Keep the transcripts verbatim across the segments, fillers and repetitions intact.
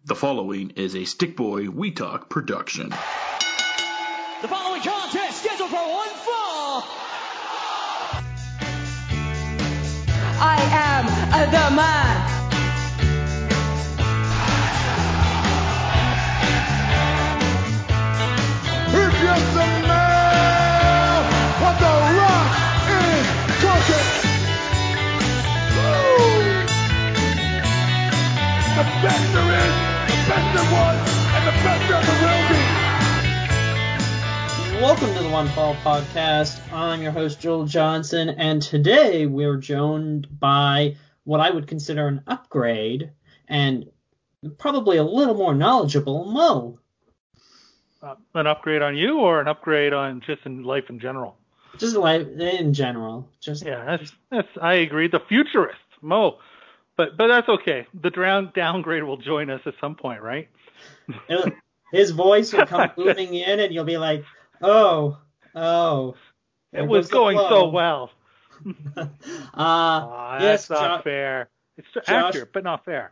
The following is a Stick Boy We Talk production. The following contest scheduled for one fall. I am the man. He's just a man. What the rock is cooking. Woo! The best there is, the best there was, and the best there ever will be. Welcome to the One Fall Podcast. I'm your host, Joel Johnson, and today we're joined by what I would consider an upgrade and probably a little more knowledgeable Mo. Uh, an upgrade on you or an upgrade on just in life in general? Just life in general. Just yeah, that's that's. I agree. The futurist, Mo, but but that's okay. The drown downgrade will join us at some point, right? His voice will come booming in, and you'll be like, "Oh, oh." It was going so well. uh, oh, yes, that's not Jo- fair. It's Josh, accurate, but not fair.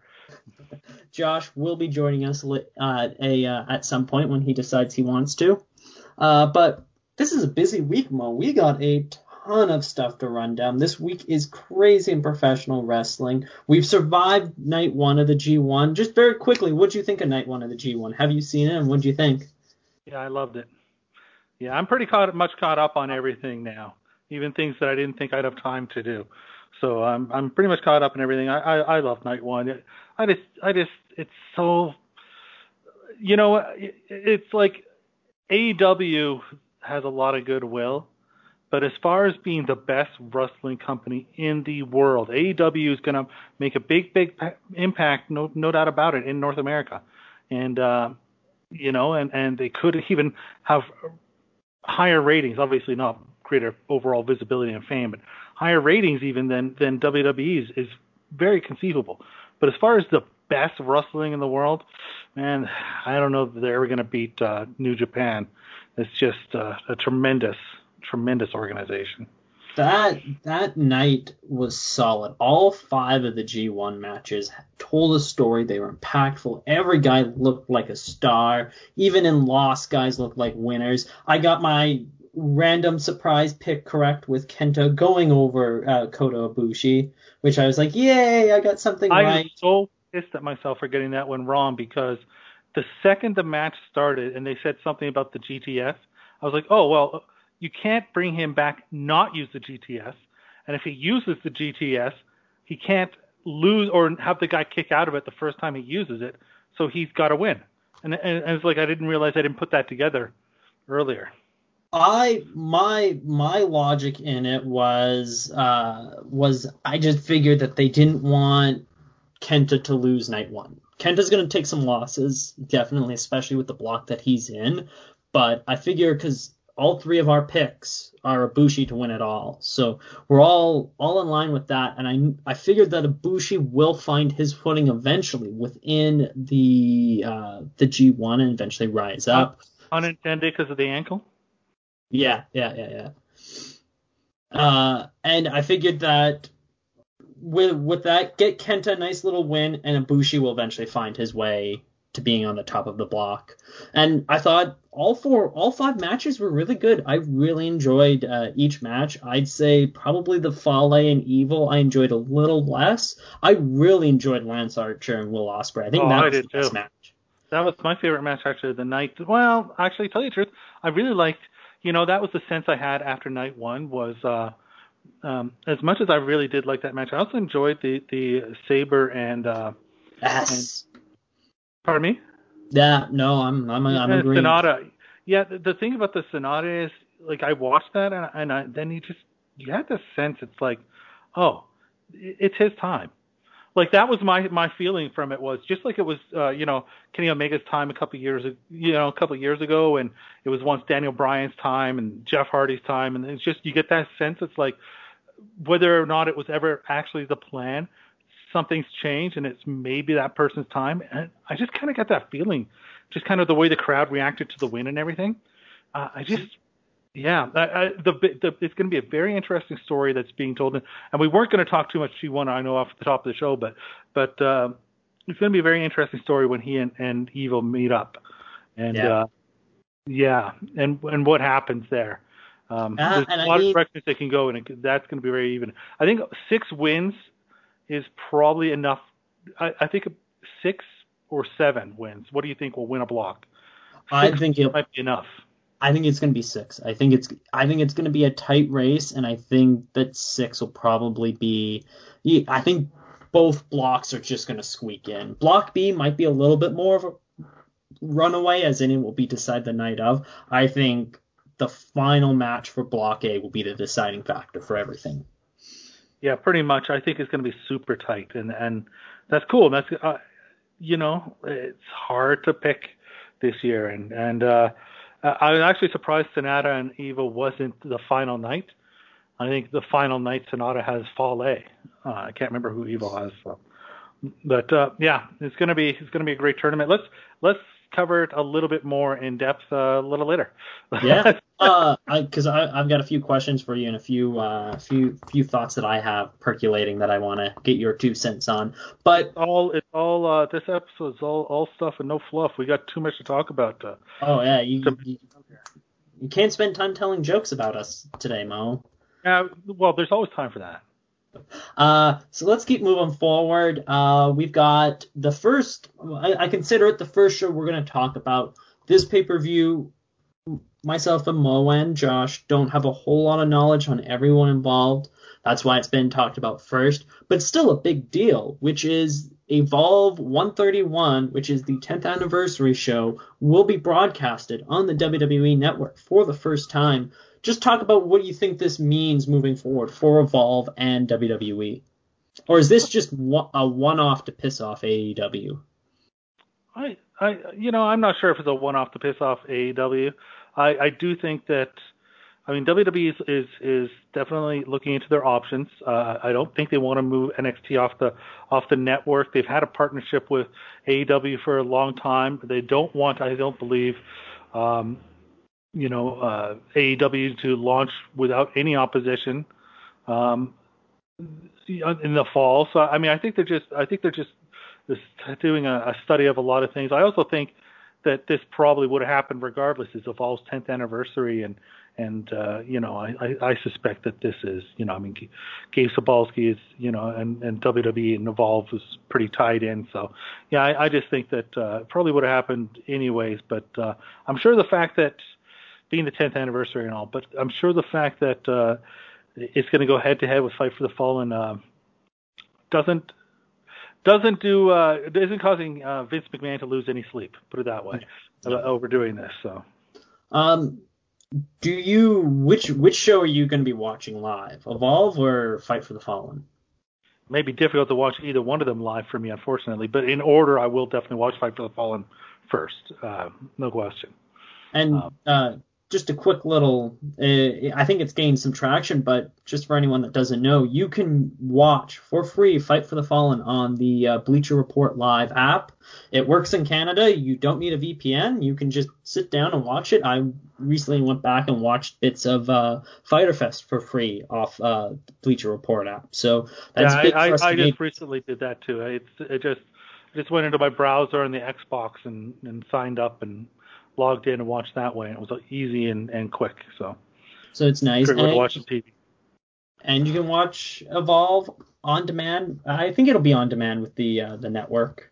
Josh will be joining us uh, a uh, at some point when he decides he wants to. Uh, but this is a busy week, Mo. We got a ton of stuff to run down. This week is crazy in professional wrestling. We've survived night one of the G one. Just very quickly, what do you think of night one of the G one? Have you seen it, and what do you think? Yeah, I loved it. Yeah, I'm pretty caught, much caught up on everything now, even things that I didn't think I'd have time to do. So I'm I'm pretty much caught up in everything. I I, I love night one. I just I just it's so, you know, it, it's like A E W has a lot of goodwill, but as far as being the best wrestling company in the world, A E W is going to make a big big impact, no no doubt about it, in North America, and uh, you know, and and they could even have higher ratings, obviously not greater overall visibility and fame, but higher ratings even than, than W W E's is very conceivable. But as far as the best wrestling in the world, man, I don't know if they're ever going to beat uh, New Japan. It's just uh, a tremendous, tremendous organization. That that night was solid. All five of the G one matches told a story. They were impactful. Every guy looked like a star. Even in loss, guys looked like winners. I got my random surprise pick correct with Kenta going over uh, Kota Ibushi, which I was like, yay, I got something I right. I'm so pissed at myself for getting that one wrong, because the second the match started and they said something about the G T S, I was like, oh, well, you can't bring him back, not use the G T S. And if he uses the G T S, he can't lose or have the guy kick out of it the first time he uses it. So he's got to win. And, and, and it's like, I didn't realize I didn't put that together earlier. I my my logic in it was uh, was I just figured that they didn't want Kenta to lose night one. Kenta's going to take some losses, definitely, especially with the block that he's in. But I figure because all three of our picks are Ibushi to win it all, so we're all all in line with that. And I I figured that Ibushi will find his footing eventually within the uh, the G one and eventually rise up. Unintended because of the ankle. Yeah, yeah, yeah, yeah. Uh, and I figured that with with that, get Kenta a nice little win, and Ibushi will eventually find his way to being on the top of the block. And I thought all four, all five matches were really good. I really enjoyed uh, each match. I'd say probably the Fale and Evil I enjoyed a little less. I really enjoyed Lance Archer and Will Ospreay. I think oh, that I was did the best too. match. That was my favorite match actually of the night. Well, actually, to tell you the truth, I really liked. You know, that was the sense I had after night one was, uh, um, as much as I really did like that match, I also enjoyed the, the Sabre and, uh, Yes. and, pardon me? Yeah, no, I'm, I'm, I'm and agreeing. Sonata. Yeah. The, the thing about the Sonata is, like, I watched that and, and I, then you just, you had this sense it's like, oh, it's his time. Like, that was my, my feeling from it was just like it was, uh, you know, Kenny Omega's time a couple of years, you know, a couple of years ago, and it was once Daniel Bryan's time and Jeff Hardy's time, and it's just you get that sense. It's like whether or not it was ever actually the plan, something's changed, and it's maybe that person's time. And I just kind of got that feeling, just kind of the way the crowd reacted to the win and everything. Uh, I just. Yeah, I, I, the, the, it's going to be a very interesting story that's being told, and we weren't going to talk too much G one, I know, off the top of the show, but but uh, it's going to be a very interesting story when he and, and Evil meet up, and Yeah. uh, yeah, and and what happens there. Um, Uh, there's and a I lot mean- of directions they can go, and it, that's going to be very even. I think six wins is probably enough. I, I think six or seven wins. What do you think will win a block? I Six think it might be enough. I think it's going to be six. I think it's I think it's going to be a tight race, and I think that six will probably be. I think both blocks are just going to squeak in. Block B might be a little bit more of a runaway, as in it will be decided the night of. I think the final match for Block A will be the deciding factor for everything. Yeah, pretty much. I think it's going to be super tight, and and that's cool. That's uh, you know, it's hard to pick this year, and and uh, I was actually surprised Sonata and Eva wasn't the final night. I think the final night Sonata has Fall A. Uh, I can't remember who Evil has, so. But uh, yeah, it's gonna be it's gonna be a great tournament. Let's let's cover it a little bit more in depth uh, a little later. Yeah, uh, because I, I, I've got a few questions for you and a few uh, few few thoughts that I have percolating that I want to get your two cents on. But all it's all uh, this episode is all all stuff and no fluff. We got too much to talk about. Uh, oh yeah, you, you you can't spend time telling jokes about us today, Mo. yeah, well, there's always time for that. Uh, so let's keep moving forward. Uh, we've got the first, I, I consider it the first show we're going to talk about. This pay-per-view, myself and Mo and Josh don't have a whole lot of knowledge on everyone involved. That's why it's been talked about first. But it's still a big deal, which is Evolve one thirty-one, which is the tenth anniversary show, will be broadcasted on the W W E Network for the first time. Just talk about what you think this means moving forward for Evolve and W W E. Or is this just a one-off to piss off A E W? I, I, you know, I'm not sure if it's a one-off to piss off A E W. I, I do think that, I mean, W W E is is, is definitely looking into their options. Uh, I don't think they want to move N X T off the off the network. They've had a partnership with A E W for a long time. They don't want, I don't believe, um, you know, uh, A E W to launch without any opposition um, in the fall. So, I mean, I think they're just, I think they're just, just doing a, a study of a lot of things. I also think that this probably would have happened regardless. It's Evolve's tenth anniversary, and and uh, you know, I, I, I suspect that this is, you know, I mean, Gabe Sapolsky is, you know, and, and W W E and Evolve was pretty tied in. So, yeah, I, I just think that uh, it probably would have happened anyways. But uh, I'm sure the fact that being the tenth anniversary and all, but I'm sure the fact that uh, it's going to go head to head with Fight for the Fallen uh, doesn't doesn't do uh, isn't causing uh, Vince McMahon to lose any sleep. Put it that way, no. uh, over doing this. So, um, do you which which show are you going to be watching live, Evolve or Fight for the Fallen? It may be difficult to watch either one of them live for me, unfortunately. But in order, I will definitely watch Fight for the Fallen first, uh, no question. And um, uh, just a quick little, uh, I think it's gained some traction, but just for anyone that doesn't know, you can watch for free Fight for the Fallen on the uh, Bleacher Report Live app. It works in Canada. You don't need a V P N. You can just sit down and watch it. I recently went back and watched bits of uh, Fyter Fest for free off uh, the Bleacher Report app. So that's yeah, big I, for us I, to I get. just recently did that too. It's it just just went into my browser and the Xbox and, and signed up and logged in and watched that way. And it was easy and, and quick. So so it's nice. Great way to And, watch the T V. and you can watch Evolve on demand. I think it'll be on demand with the uh, the network.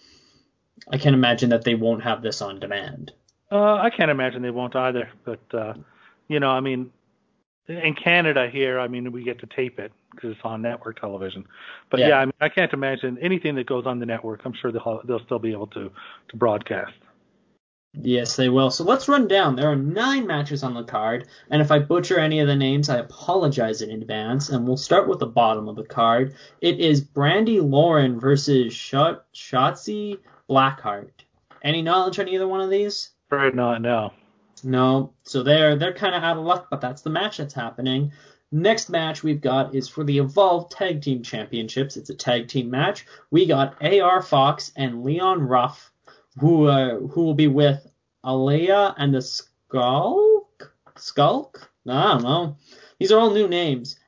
I can't imagine that they won't have this on demand. Uh, I can't imagine they won't either. But, uh, you know, I mean, in Canada here, I mean, we get to tape it because it's on network television. But, yeah. yeah, I mean, I can't imagine anything that goes on the network. I'm sure they'll, they'll still be able to, to broadcast. Yes, they will. So let's run down. There are nine matches on the card, and if I butcher any of the names, I apologize in advance. And we'll start with the bottom of the card. It is Brandy Lauren versus Shot- Shotzi Blackheart. Any knowledge on either one of these? Right, not no. No. So they're they're kind of out of luck, but that's the match that's happening. Next match we've got is for the Evolve Tag Team Championships. It's a tag team match. We got A R Fox and Leon Ruff, who uh, who will be with Alea and the Skulk? Skulk? I don't know. These are all new names.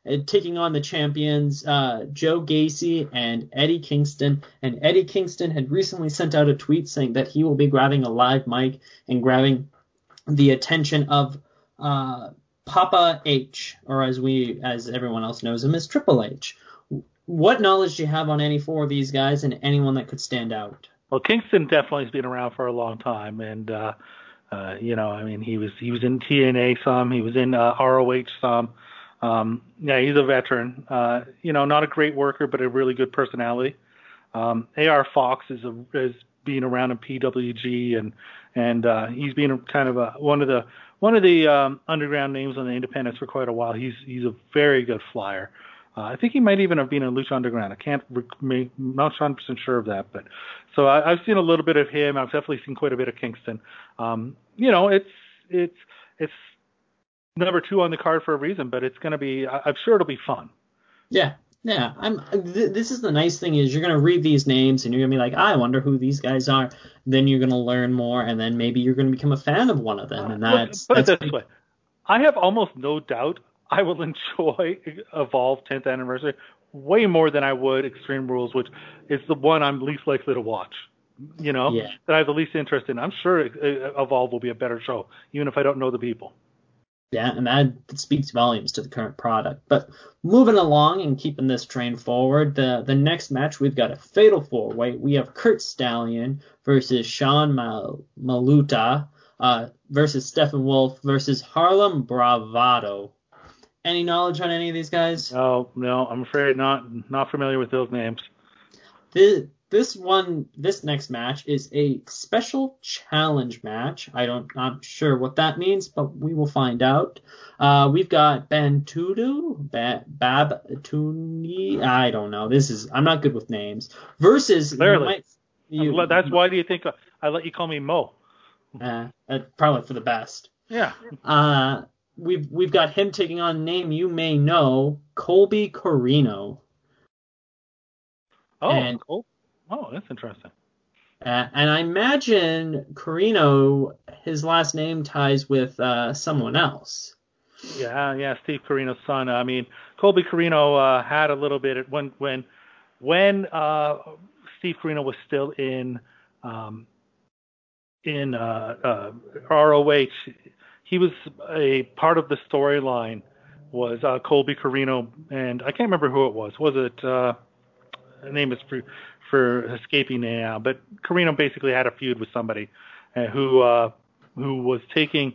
uh, taking on the champions uh, Joe Gacy and Eddie Kingston. And Eddie Kingston had recently sent out a tweet saying that he will be grabbing a live mic and grabbing the attention of uh, Papa H, or as we, as everyone else knows him as Triple H. What knowledge do you have on any four of these guys and anyone that could stand out? Well, Kingston definitely has been around for a long time, and uh, uh, you know, I mean, he was he was in T N A some, he was in uh, R O H some. Um, yeah, he's a veteran. Uh, you know, not a great worker, but a really good personality. Um, A R Fox is a, is being around in P W G, and and uh, he's been kind of a, one of the one of the um, underground names on the independents for quite a while. He's he's a very good flyer. Uh, I think he might even have been in Lucha Underground. I can't, I'm not one hundred percent sure of that. But so I, I've seen a little bit of him. I've definitely seen quite a bit of Kingston. Um, you know, it's it's it's number two on the card for a reason, but it's going to be, I'm sure it'll be fun. Yeah, yeah. I'm. Th- this is the nice thing is you're going to read these names and you're going to be like, I wonder who these guys are. Then you're going to learn more, and then maybe you're going to become a fan of one of them. And that's Put it that's this way. I have almost no doubt I will enjoy Evolve tenth anniversary way more than I would Extreme Rules, which is the one I'm least likely to watch, you know, yeah. that I have the least interest in. I'm sure Evolve will be a better show, even if I don't know the people. Yeah, and that speaks volumes to the current product. But moving along and keeping this train forward, the, the next match, we've got a fatal four-way. We have Kurt Stallion versus Sean Mal- Maluta uh, versus Stephen Wolf versus Harlem Bravado. Any knowledge on any of these guys? No, no, I'm afraid not. Not familiar with those names. This, this one, this next match is a special challenge match. I don't, not sure what that means, but we will find out. Uh, we've got Bantudu, ba- Babatuni, I don't know. This is, I'm not good with names. Versus, Clearly. you might, you, That's why do you think I let you call me Mo? Uh, uh, probably for the best. Yeah. Uh, we've we've got him taking on a name you may know, Colby Corino. Oh, and, cool. Oh, that's interesting. Uh, and I imagine Corino, his last name ties with uh, someone else. Yeah, yeah, Steve Corino's son. I mean, Colby Corino uh, had a little bit when when when uh, Steve Corino was still in um, in uh, uh, R O H. He was a part of the storyline. Was uh, Colby Corino, and I can't remember who it was. Was it? Uh, the name is for for escaping now, but Corino basically had a feud with somebody uh, who uh, who was taking,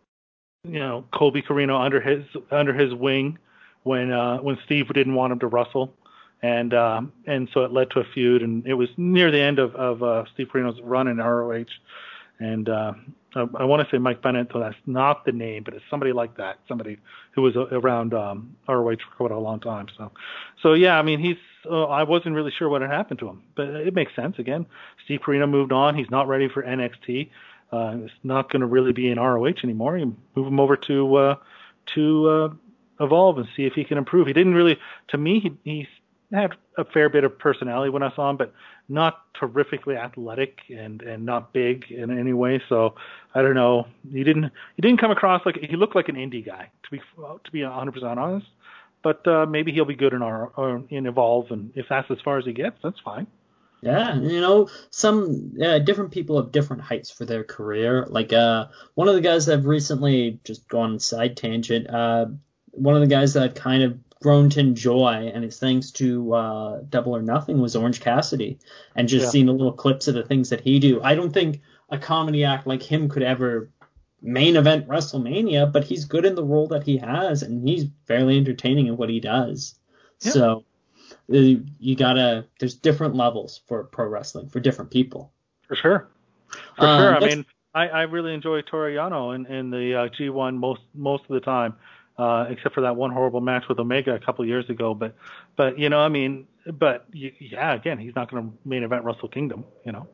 you know, Colby Corino under his under his wing when uh, when Steve didn't want him to wrestle, and um, and so it led to a feud, and it was near the end of of uh, Steve Corino's run in R O H, and uh, I, I want to say Mike Bennett, so that's not the name, but it's somebody like that, somebody who was around um, R O H for quite a long time. So, so yeah, I mean, he's. Uh, I wasn't really sure what had happened to him, but it makes sense. Again, Steve Corino moved on. He's not ready for N X T. Uh, it's not going to really be in R O H anymore. You move him over to uh, to uh, Evolve and see if he can improve. He didn't really, to me, he, he had a fair bit of personality when I saw him, but not terrifically athletic and, and not big in any way. So I don't know. He didn't he didn't come across like he looked like an indie guy. To be to be one hundred percent honest. But uh, maybe he'll be good in our or in Evolve, and if that's as far as he gets, that's fine. Yeah, you know, some uh, different people have different heights for their career. Like uh, one of the guys that I've recently just gone side tangent. Uh, one of the guys that I've kind of grown to enjoy, and it's thanks to uh, Double or Nothing, was Orange Cassidy, and just Yeah. seeing the little clips of the things that he do. I don't think a comedy act like him could ever main event WrestleMania, but he's good in the role that he has, and he's fairly entertaining in what he does. Yeah. So uh, you gotta, there's different levels for pro wrestling for different people. For sure. For Um, sure. I next- mean, I, I really enjoy Toru Yano in, in the uh, G one most most of the time, uh, except for that one horrible match with Omega a couple of years ago. But, but you know, I mean, but yeah, again, he's not going to main event Wrestle Kingdom, you know.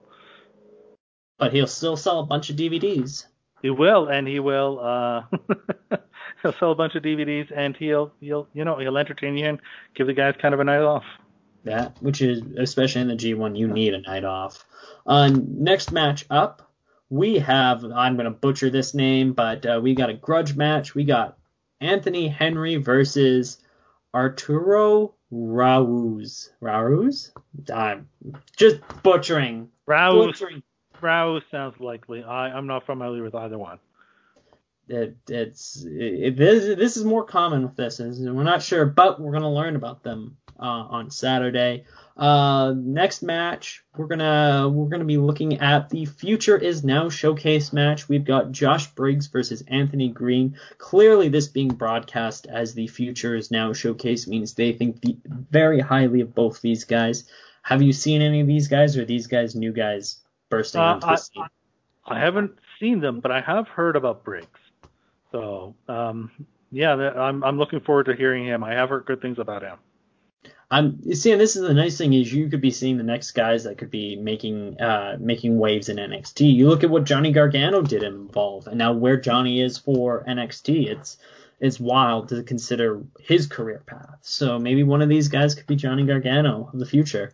But he'll still sell a bunch of D V Ds. He will, and he will. Uh, he'll sell a bunch of D V Ds, and he'll, he'll, you know, he'll entertain you and give the guys kind of a night off. Yeah, which is, especially in the G one, you need a night off. Uh, next match up, we have, I'm going to butcher this name, but uh, we got a grudge match. We got Anthony Henry versus Arturo Rauz. Rauz? I'm just butchering. Rauz, Butchering. Rauz sounds likely. I, I'm not familiar with either one. It, it's it, this, this is more common with this, and we're not sure, but we're gonna learn about them uh, on Saturday. Uh, next match, we're gonna we're gonna be looking at the Future Is Now showcase match. We've got Josh Briggs versus Anthony Green. Clearly, this being broadcast as the Future Is Now showcase means they think the, very highly of both these guys. Have you seen any of these guys, or are these guys new guys bursting Uh, onto I, the scene? I haven't seen them, but I have heard about Briggs. So, um, yeah, I'm I'm looking forward to hearing him. I have heard good things about him. I'm you see, and this is the nice thing is you could be seeing the next guys that could be making uh making waves in N X T. You look at what Johnny Gargano did in Evolve, and now where Johnny is for N X T. It's it's wild to consider his career path. So maybe one of these guys could be Johnny Gargano of the future.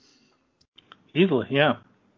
Easily, yeah.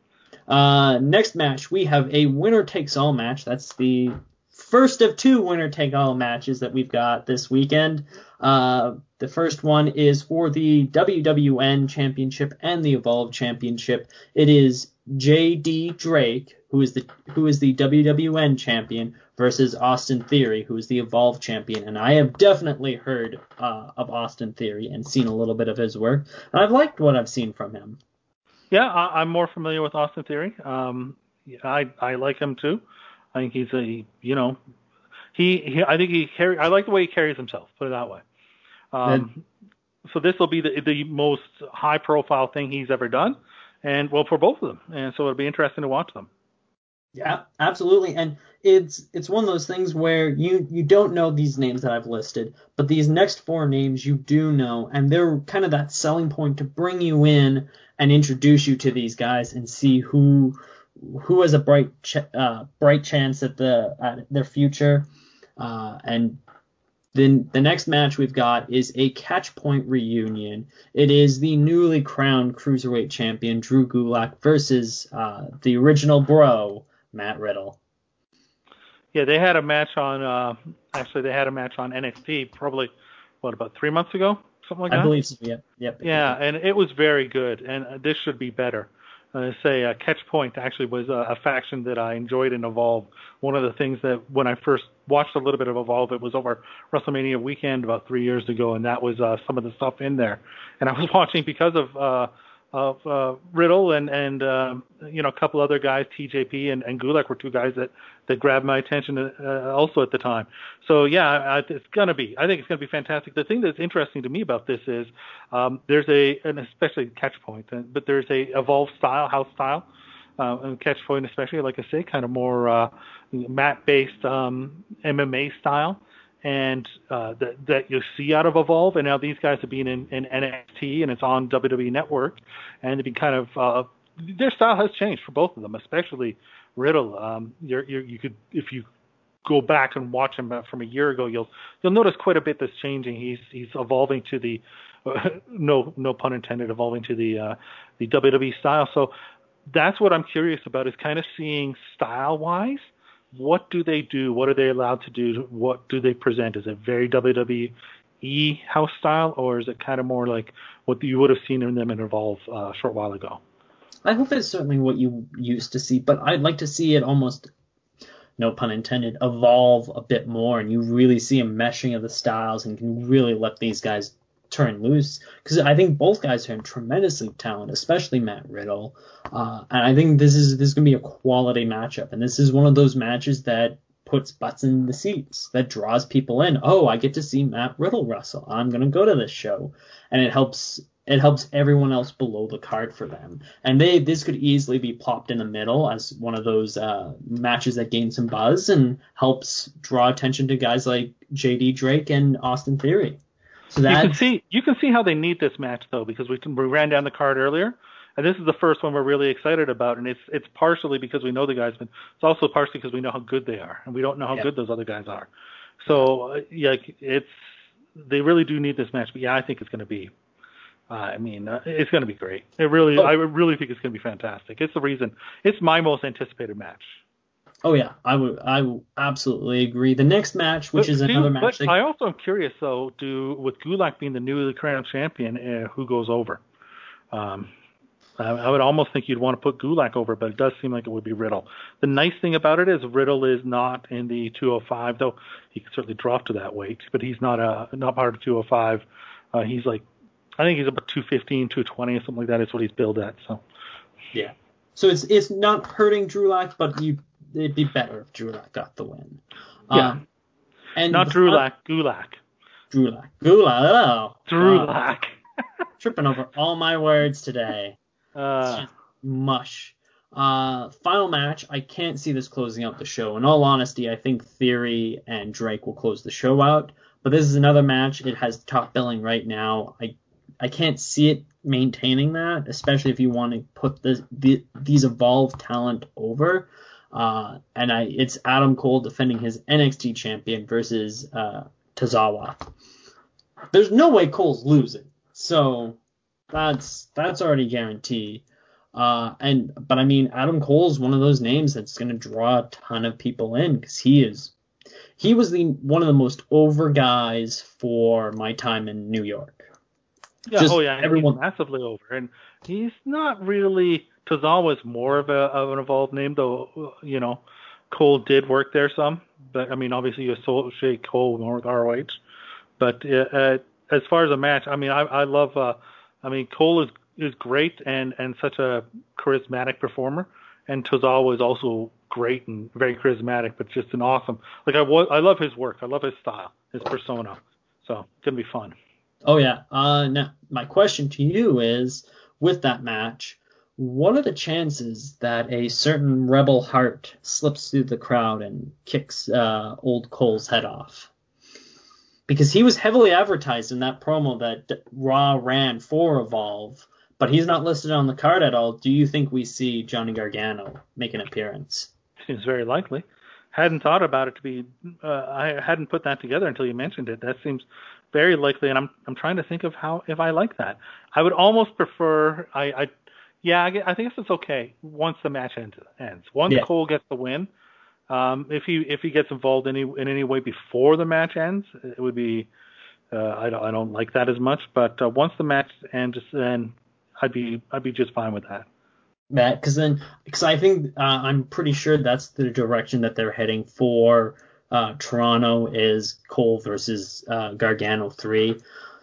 Uh, next match we have a winner takes all match. That's the first of two winner-take-all matches that we've got this weekend. Uh, the first one is for the W W N Championship and the Evolve Championship. It is J D Drake, who is the who is the W W N Champion, versus Austin Theory, who is the Evolve Champion. And I have definitely heard uh, of Austin Theory and seen a little bit of his work. And I've liked what I've seen from him. Yeah, I, I'm more familiar with Austin Theory. Um, I I like him too. I think he's a, you know, he, he I think he carry. I like the way he carries himself. Put it that way. Um, so this will be the the most high profile thing he's ever done, and well for both of them. And so it'll be interesting to watch them. Yeah, absolutely. And it's it's one of those things where you you don't know these names that I've listed, but these next four names you do know, and they're kind of that selling point to bring you in and introduce you to these guys and see who. who has a bright ch- uh, bright chance at the at their future. Uh, and then the next match we've got is a Catch Point reunion. It is the newly crowned Cruiserweight Champion Drew Gulak versus uh, the original bro, Matt Riddle. Yeah, they had a match on, uh, actually they had a match on N X T probably, what, about three months ago? Something like I that? I believe so, yep. yep. Yeah, and it was very good, and this should be better. Uh, say uh, Catch Point actually was a, a faction that I enjoyed in Evolve. One of the things that when I first watched a little bit of Evolve, it was over WrestleMania weekend about three years ago, and that was uh, some of the stuff in there. And I was watching because of uh, of uh, Riddle and and uh, you know a couple other guys, T J P and, and Gulak were two guys that, that grabbed my attention uh, also at the time. So yeah, I, it's gonna be. I think it's gonna be fantastic. The thing that's interesting to me about this is um, there's a, and especially Catch Point, but there's a Evolve style, house style, uh, and Catch Point especially, like I say, kind of more uh, mat-based um, M M A style. And uh, that, that you see out of Evolve, and now these guys are being in, in N X T, and it's on W W E Network, and they've been kind of uh, their style has changed for both of them, especially Riddle. Um, you're, you're, you could, if you go back and watch him from a year ago, you'll you'll notice quite a bit that's changing. He's he's evolving to the uh, no no pun intended, evolving to the uh, the W W E style. So that's what I'm curious about, is kind of seeing style wise. What do they do? What are they allowed to do? What do they present? Is it very W W E house style, or is it kind of more like what you would have seen in them in Evolve uh, a short while ago? I hope it's certainly what you used to see, but I'd like to see it almost, no pun intended, evolve a bit more, and you really see a meshing of the styles and can really let these guys turn loose, because I think both guys are tremendously talented, especially Matt Riddle. Uh, and I think this is this is gonna be a quality matchup, and this is one of those matches that puts butts in the seats, that draws people in. Oh, I get to see Matt Riddle wrestle. I'm gonna go to this show, and it helps it helps everyone else below the card for them. And they this could easily be plopped in the middle as one of those uh, matches that gain some buzz and helps draw attention to guys like J D Drake and Austin Theory. So you that's, can see you can see how they need this match though, because we, we ran down the card earlier, and this is the first one we're really excited about, and it's it's partially because we know the guys, but it's also partially because we know how good they are, and we don't know how yeah. good those other guys are. So uh, yeah, it's they really do need this match. But yeah, I think it's going to be. Uh, I mean, uh, it's going to be great. It really, oh. I really think it's going to be fantastic. It's the reason. It's my most anticipated match. Oh yeah, I would I would absolutely agree. The next match, which But is see, another match, but that, I also am curious though, do with Gulak being the newly crowned champion, uh, who goes over? Um, I, I would almost think you'd want to put Gulak over, but it does seem like it would be Riddle. The nice thing about it is Riddle is not in the two oh five, though he could certainly drop to that weight, but he's not a not part of two oh five. Uh, he's like, I think he's about two fifteen, two twenty, or something like that. Is what he's billed at. So yeah. So it's it's not hurting Drulak, but you it'd be better if Drulak got the win. yeah, Um, and not the- Drulak, Gulak, Drulak. Gulak. Oh, Drulak. uh, tripping over all my words today. uh, Mush. Uh, final match. I can't see this closing out the show. In all honesty, I think Theory and Drake will close the show out. But this is another match. It has top billing right now. I I can't see it maintaining that, especially if you want to put this, the, these evolved talent over. Uh, and I it's Adam Cole defending his N X T champion versus uh, Tozawa. There's no way Cole's losing. So that's that's already guaranteed. Uh, and but I mean, Adam Cole's one of those names that's going to draw a ton of people in because he is he was the one of the most over guys for my time in New York. yeah, Just oh yeah, everyone- he's massively over, and he's not really. Tozawa's more of a of an evolved name, though. You know, Cole did work there some, but I mean, obviously you associate Cole more with R O H. But uh, uh, as far as a match, I mean, I, I love. Uh, I mean, Cole is is great and, and such a charismatic performer, and Tozawa is also great and very charismatic, but just an awesome. Like I wa- I love his work. I love his style, his persona. So it's gonna be fun. Oh yeah. Uh, now my question to you is, with that match, what are the chances that a certain Rebel Heart slips through the crowd and kicks uh, old Cole's head off? Because he was heavily advertised in that promo that Raw ran for Evolve, but he's not listed on the card at all. Do you think we see Johnny Gargano make an appearance? Seems very likely. Hadn't thought about it to be. Uh, I hadn't put that together until you mentioned it. That seems very likely, and I'm I'm trying to think of how if I like that. I would almost prefer. I, I yeah, I, get- I think it's okay once the match ends. ends. Once Yeah. Cole gets the win, um, if he if he gets involved any in any way before the match ends, it would be. Uh, I don't I don't like that as much. But uh, once the match ends, then I'd be I'd be just fine with that. That because then because I think uh, I'm pretty sure that's the direction that they're heading for. Uh, Toronto is Cole versus uh, Gargano three.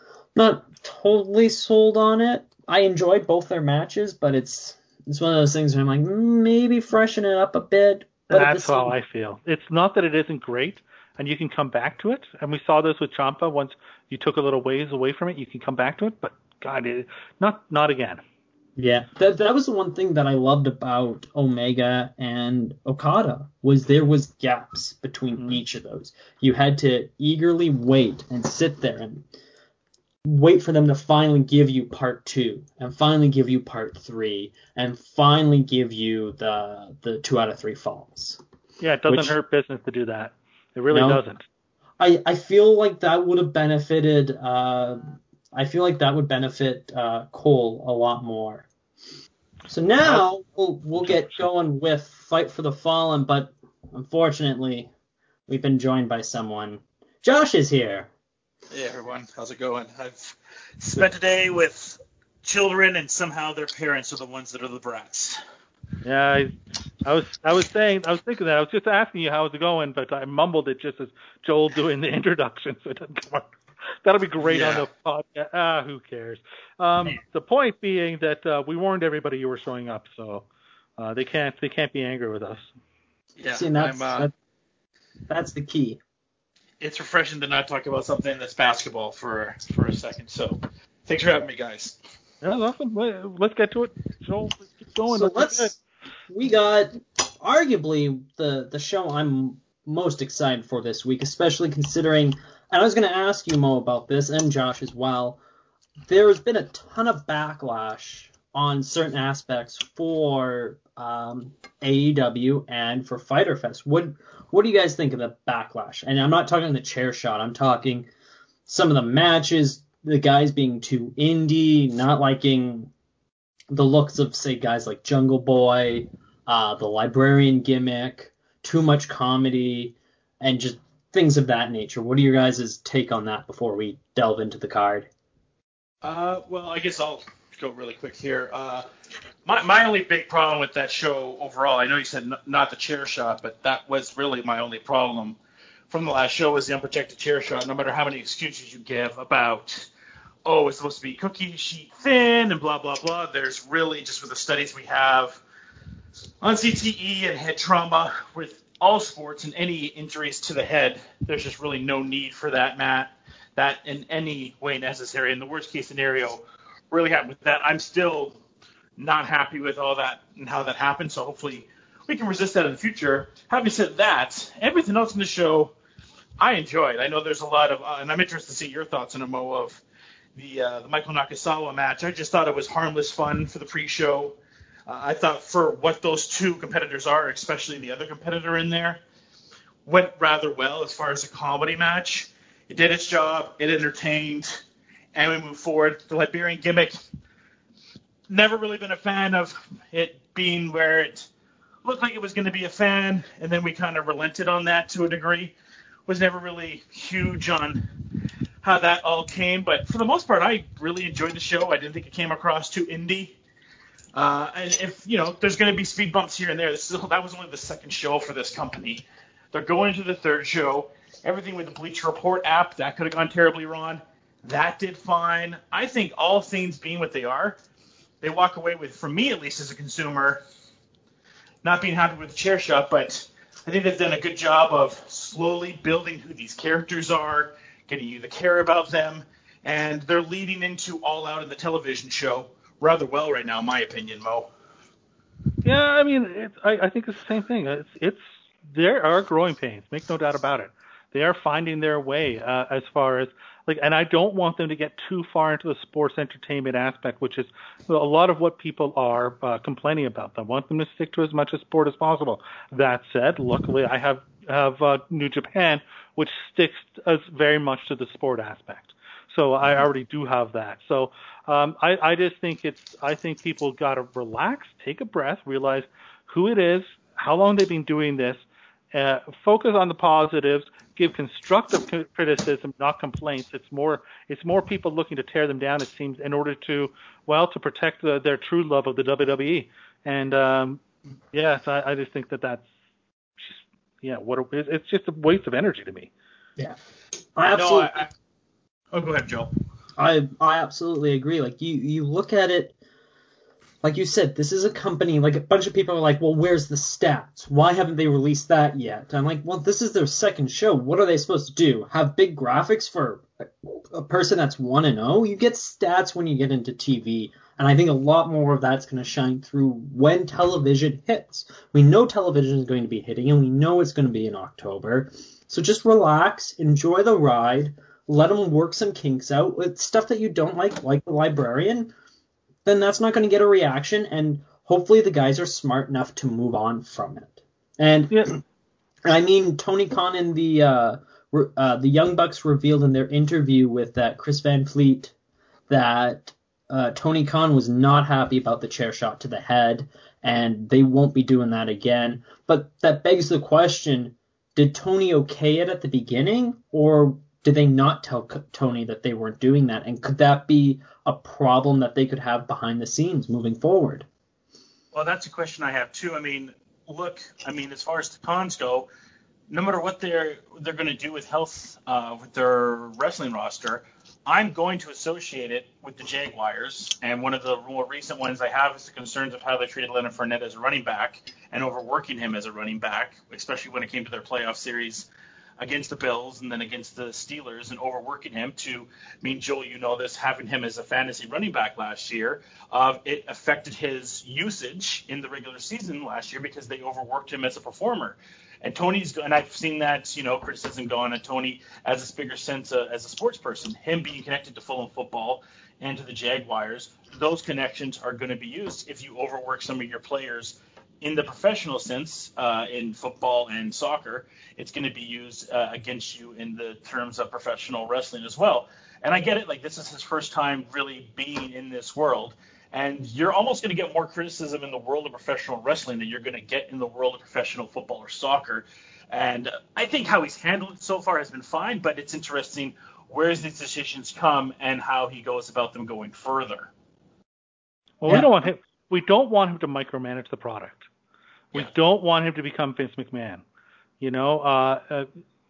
Not totally sold on it. I enjoyed both their matches, but it's it's one of those things where I'm like mm, maybe freshen it up a bit. But at That's the how same- I feel. It's not that it isn't great, and you can come back to it. And we saw this with Ciampa. Once you took a little ways away from it, you can come back to it. But God, it, not not again. Yeah, that that was the one thing that I loved about Omega and Okada was there was gaps between Mm-hmm. each of those. You had to eagerly wait and sit there and wait for them to finally give you part two and finally give you part three and finally give you the the two out of three falls. Yeah, it doesn't Which- hurt business to do that. It really No. doesn't. I, I feel like that would have benefited. Uh, I feel like that would benefit uh, Cole a lot more. So now we'll we'll get going with Fight for the Fallen, but unfortunately, we've been joined by someone. Josh is here. Hey everyone, how's it going? I've spent a day with children, and somehow their parents are the ones that are the brats. Yeah, I, I was I was saying I was thinking that I was just asking you how's it going, but I mumbled it just as Joel doing the introduction, so it doesn't come out. That'll be great on Yeah. the podcast. Ah, who cares? Um, the point being that uh, we warned everybody you were showing up, so uh, they can't they can't be angry with us. Yeah, See, and that's, I'm, uh, that, that's the key. it's refreshing to not talk about something that's basketball for for a second. So, thanks for having me, guys. Yeah, awesome. Well, let's get to it. Joel, let's keep going. So Let's get let's. We got arguably the the show I'm most excited for this week, especially considering. And I was going to ask you, Mo, about this, and Josh as well. There has been a ton of backlash on certain aspects for um, A E W and for Fyter Fest. What what do you guys think of the backlash? And I'm not talking the chair shot. I'm talking some of the matches, the guys being too indie, not liking the looks of, say, guys like Jungle Boy, uh, the librarian gimmick, too much comedy, and just things of that nature. What are your guys' take on that before we delve into the card? Uh, well, I guess I'll go really quick here. Uh, my my only big problem with that show overall, I know you said n- not the chair shot, but that was really my only problem from the last show was the unprotected chair shot. No matter how many excuses you give about, oh, it's supposed to be cookie sheet thin and blah blah blah. There's really just with the studies we have on C T E and head trauma with all sports and any injuries to the head, there's just really no need for that, Matt. That in any way necessary. In the worst case scenario, really happy with that. I'm still not happy with all that and how that happened, so hopefully we can resist that in the future. Having said that, everything else in the show I enjoyed. I know there's a lot of, uh, and I'm interested to see your thoughts on a Mo of the uh, the Michael Nakasawa match. I just thought it was harmless fun for the pre-show. Uh, I thought for what those two competitors are, especially the other competitor in there, went rather well as far as a comedy match. It did its job. It entertained, and we moved forward. The Liberian gimmick, never really been a fan of it being where it looked like it was going to be a fan, and then we kind of relented on that to a degree. Was never really huge on how that all came, but for the most part, I really enjoyed the show. I didn't think it came across too indie. Uh, and if, you know, there's going to be speed bumps here and there, this is, that was only the second show for this company. They're going to the third show. Everything with the Bleacher Report app, that could have gone terribly wrong. That did fine. I think all things being what they are, they walk away with, for me at least as a consumer, not being happy with the chair shot, but I think they've done a good job of slowly building who these characters are, getting you to care about them, and they're leading into All Out in the television show rather well right now, in my opinion, Mo. Yeah, I mean, it's, I, I think it's the same thing. It's, it's there are growing pains, make no doubt about it. They are finding their way uh, as far as like, and I don't want them to get too far into the sports entertainment aspect, which is a lot of what people are uh, complaining about. I want them to stick to as much of sport as possible. That said, luckily I have have uh, New Japan, which sticks as very much to the sport aspect. So I already do have that. So um, I, I just think it's I think people got to relax, take a breath, realize who it is, how long they've been doing this. Uh, focus on the positives, give constructive criticism, not complaints. It's more, it's more people looking to tear them down, it seems, in order to, well, to protect the, their true love of the W W E. And um, yes, I, I just think that that's, just, yeah, what a, it's just a waste of energy to me. Yeah, I absolutely. No, I, I, oh, go ahead, Joe. I I absolutely agree. Like you, you look at it. Like you said, this is a company, like a bunch of people are like, well, where's the stats? Why haven't they released that yet? I'm like, well, this is their second show. What are they supposed to do? Have big graphics for a person that's one and oh? You get stats when you get into T V. And I think a lot more of that's going to shine through when television hits. We know television is going to be hitting, and we know it's going to be in October. So just relax, enjoy the ride, let them work some kinks out with stuff that you don't like, like The Librarian. Then that's not going to get a reaction, and hopefully the guys are smart enough to move on from it. And yeah. I mean, Tony Khan and the uh, re- uh, the Young Bucks revealed in their interview with that Chris Van Fleet that uh, Tony Khan was not happy about the chair shot to the head, and they won't be doing that again. But that begs the question, did Tony okay it at the beginning, or did they not tell Tony that they weren't doing that? And could that be a problem that they could have behind the scenes moving forward? Well, that's a question I have too. I mean, look, I mean, as far as the cons go, no matter what they're they're going to do with health uh, with their wrestling roster, I'm going to associate it with the Jaguars. And one of the more recent ones I have is the concerns of how they treated Leonard Fournette as a running back and overworking him as a running back, especially when it came to their playoff series against the Bills and then against the Steelers, and overworking him to, I mean, Joel, you know this, having him as a fantasy running back last year, uh, it affected his usage in the regular season last year because they overworked him as a performer. And Tony's, and I've seen that, you know, criticism going at Tony as a bigger sense uh, as a sports person, him being connected to Fulham football and to the Jaguars. Those connections are going to be used if you overwork some of your players in the professional sense, uh, in football and soccer. It's going to be used uh, against you in the terms of professional wrestling as well. And I get it, like, this is his first time really being in this world. And you're almost going to get more criticism in the world of professional wrestling than you're going to get in the world of professional football or soccer. And I think how he's handled it so far has been fine, but it's interesting where these decisions come and how he goes about them going further. Well, Yeah. we don't want him. We don't want him to micromanage the product. We Yeah. don't want him to become Vince McMahon. You know, uh, uh,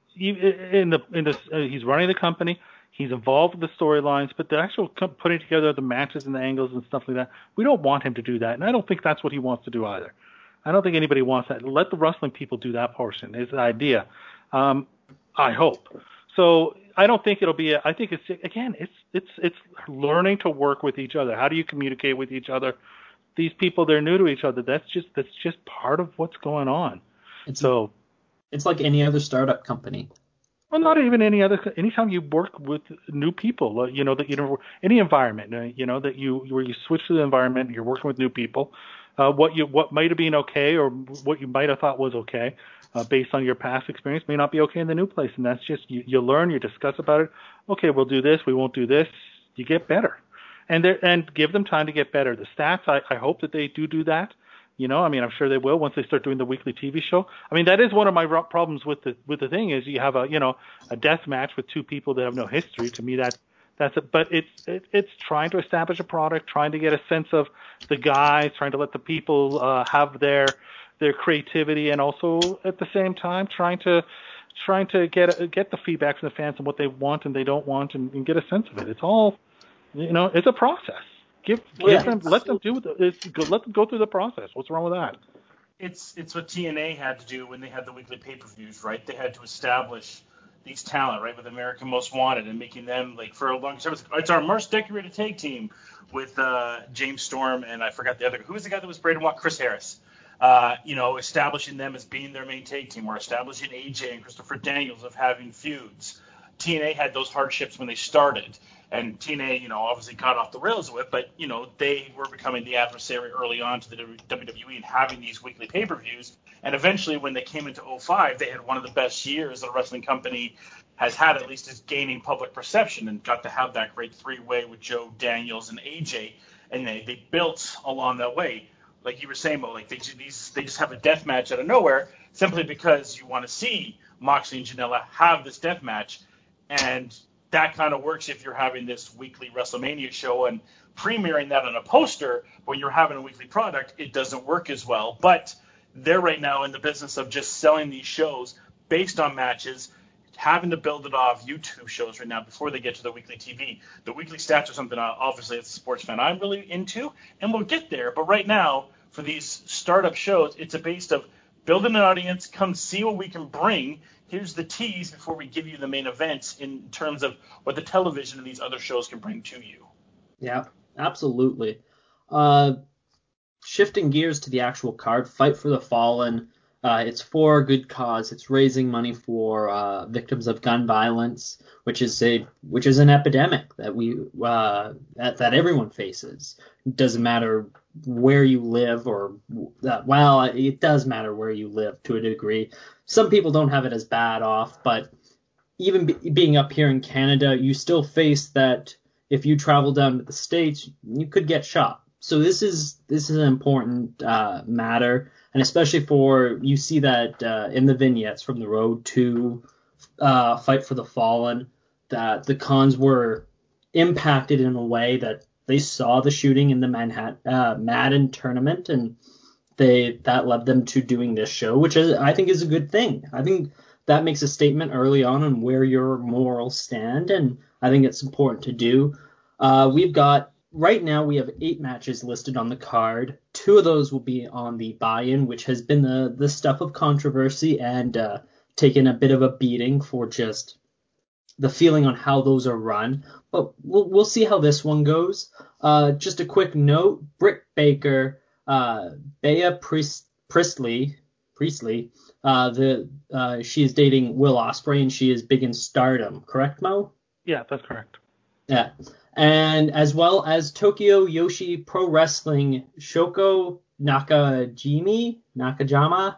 in the in the uh, he's running the company. He's involved with the storylines, but the actual co- putting together the matches and the angles and stuff like that, we don't want him to do that, and I don't think that's what he wants to do either. I don't think anybody wants that. Let the wrestling people do that portion. Is the idea. Um, I hope. So I don't think it'll be. A, I think it's again. It's it's it's learning to work with each other. How do you communicate with each other? These people, they're new to each other. That's just that's just part of what's going on. It's, So it's like any other startup company. well, not even any other. Anytime you work with new people, uh, you know that you know any environment, uh, you know that you where you switch to the environment, you're working with new people. Uh, what you what might have been okay or what you might have thought was okay, uh, based on your past experience, may not be okay in the new place, and that's just you, you learn, you discuss about it. Okay, we'll do this, we won't do this. You get better, and there and give them time to get better. The stats, I, I hope that they do do that. You know, I mean, I'm sure they will once they start doing the weekly T V show. I mean, that is one of my ro- problems with the with the thing is you have a you know a death match with two people that have no history. To me, that that's it. But it's it, it's trying to establish a product, trying to get a sense of the guys, trying to let the people uh, have their their creativity, and also at the same time trying to trying to get get the feedback from the fans on what they want and they don't want, and, and get a sense of it. It's all you know. It's a process. Give, give Yeah. them, let them do the, it's, go, let them go through the process. What's wrong with that? It's it's what T N A had to do when they had the weekly pay-per-views, right? They had to establish these talent, right, with American Most Wanted and making them, like, for a long time. It's our most decorated tag team with uh, James Storm and I forgot the other. Who was the guy that was Braden Walk? Chris Harris. Uh, you know, establishing them as being their main tag team, or establishing A J and Christopher Daniels of having feuds. T N A had those hardships when they started. And T N A, you know, obviously got off the rails with it, but, you know, they were becoming the adversary early on to the W W E and having these weekly pay-per-views. And eventually, when they came into oh five, they had one of the best years that a wrestling company has had, at least as gaining public perception, and got to have that great three-way with Joe Daniels and A J. And they, they built along that way. Like you were saying, Mo, like they, these, they just have a death match out of nowhere simply because you want to see Moxley and Janela have this death match. And that kind of works if you're having this weekly WrestleMania show and premiering that on a poster. When you're having a weekly product, it doesn't work as well. But they're right now in the business of just selling these shows based on matches, having to build it off YouTube shows right now before they get to the weekly T V. The weekly stats are something, uh, obviously, as a sports fan, I'm really into, and we'll get there. But right now, for these startup shows, it's a base of building an audience, come see what we can bring. Here's the tease before we give you the main events in terms of what the television and these other shows can bring to you. Yeah, absolutely. Uh, shifting gears to the actual card, Fight for the Fallen. Uh, it's for a good cause. It's raising money for uh, victims of gun violence, which is a which is an epidemic that we uh, that, that everyone faces. It doesn't matter where you live, or uh, well, it does matter where you live to a degree. Some people don't have it as bad off, but even be, being up here in Canada, you still face that if you travel down to the States, you could get shot. So this is this is an important uh, matter, and especially for you see that uh, in the vignettes from the road to uh, Fight for the Fallen, that the Khans were impacted in a way that they saw the shooting in the Manhattan uh, Madden tournament, and they that led them to doing this show, which is, I think is a good thing. I think that makes a statement early on on where your morals stand, and I think it's important to do. Uh, we've got right now we have eight matches listed on the card. Two of those will be on the buy-in, which has been the the stuff of controversy and uh, taken a bit of a beating for just the feeling on how those are run. But we'll we'll see how this one goes. Uh, just a quick note: Britt Baker, uh, Bea Priest, Priestley, Priestley, uh, the uh, she is dating Will Ospreay, and she is big in Stardom. Correct, Mo? Yeah, that's correct. Yeah. And as well as Tokyo Yoshi Pro Wrestling, Shoko Nakajimi, Nakajama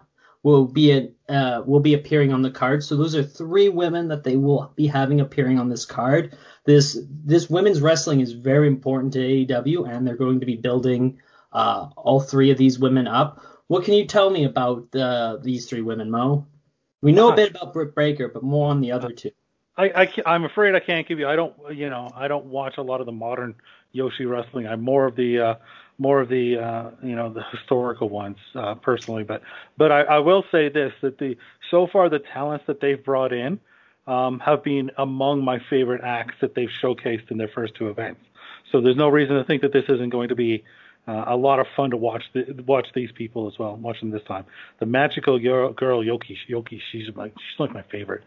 will be at, uh, will be appearing on the card. So those are three women that they will be having appearing on this card. This this women's wrestling is very important to A E W, and they're going to be building uh, all three of these women up. What can you tell me about uh, these three women, Mo? We know a bit about Britt Baker, but more on the other two. I, I I'm afraid I can't give you. I don't you know I don't watch a lot of the modern Yoshi wrestling. I'm more of the uh, more of the uh, you know the historical ones uh, personally. But but I, I will say this, that the so far the talents that they've brought in um, have been among my favorite acts that they've showcased in their first two events. So there's no reason to think that this isn't going to be uh, a lot of fun to watch the, watch these people as well. Watch them this time. The magical girl, girl Yoki Yoki she's like she's like my favorite.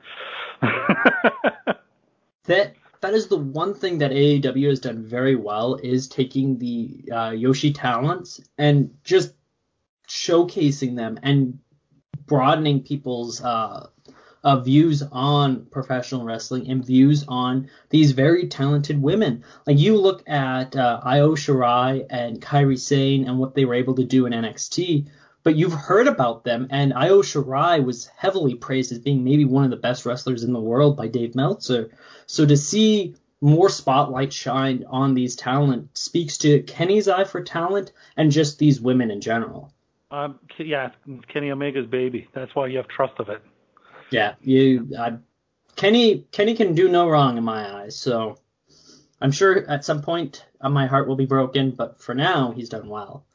that that is the one thing that A E W has done very well, is taking the uh, Yoshi talents and just showcasing them and broadening people's uh, uh, views on professional wrestling and views on these very talented women. Like you look at uh, Io Shirai and Kairi Sane and what they were able to do in N X T, but you've heard about them, and Io Shirai was heavily praised as being maybe one of the best wrestlers in the world by Dave Meltzer. So to see more spotlight shined on these talent speaks to Kenny's eye for talent and just these women in general. Um, yeah, Kenny Omega's baby. That's why you have trust of it. Yeah, you, uh, Kenny, Kenny can do no wrong in my eyes. So I'm sure at some point uh, my heart will be broken, but for now he's done well.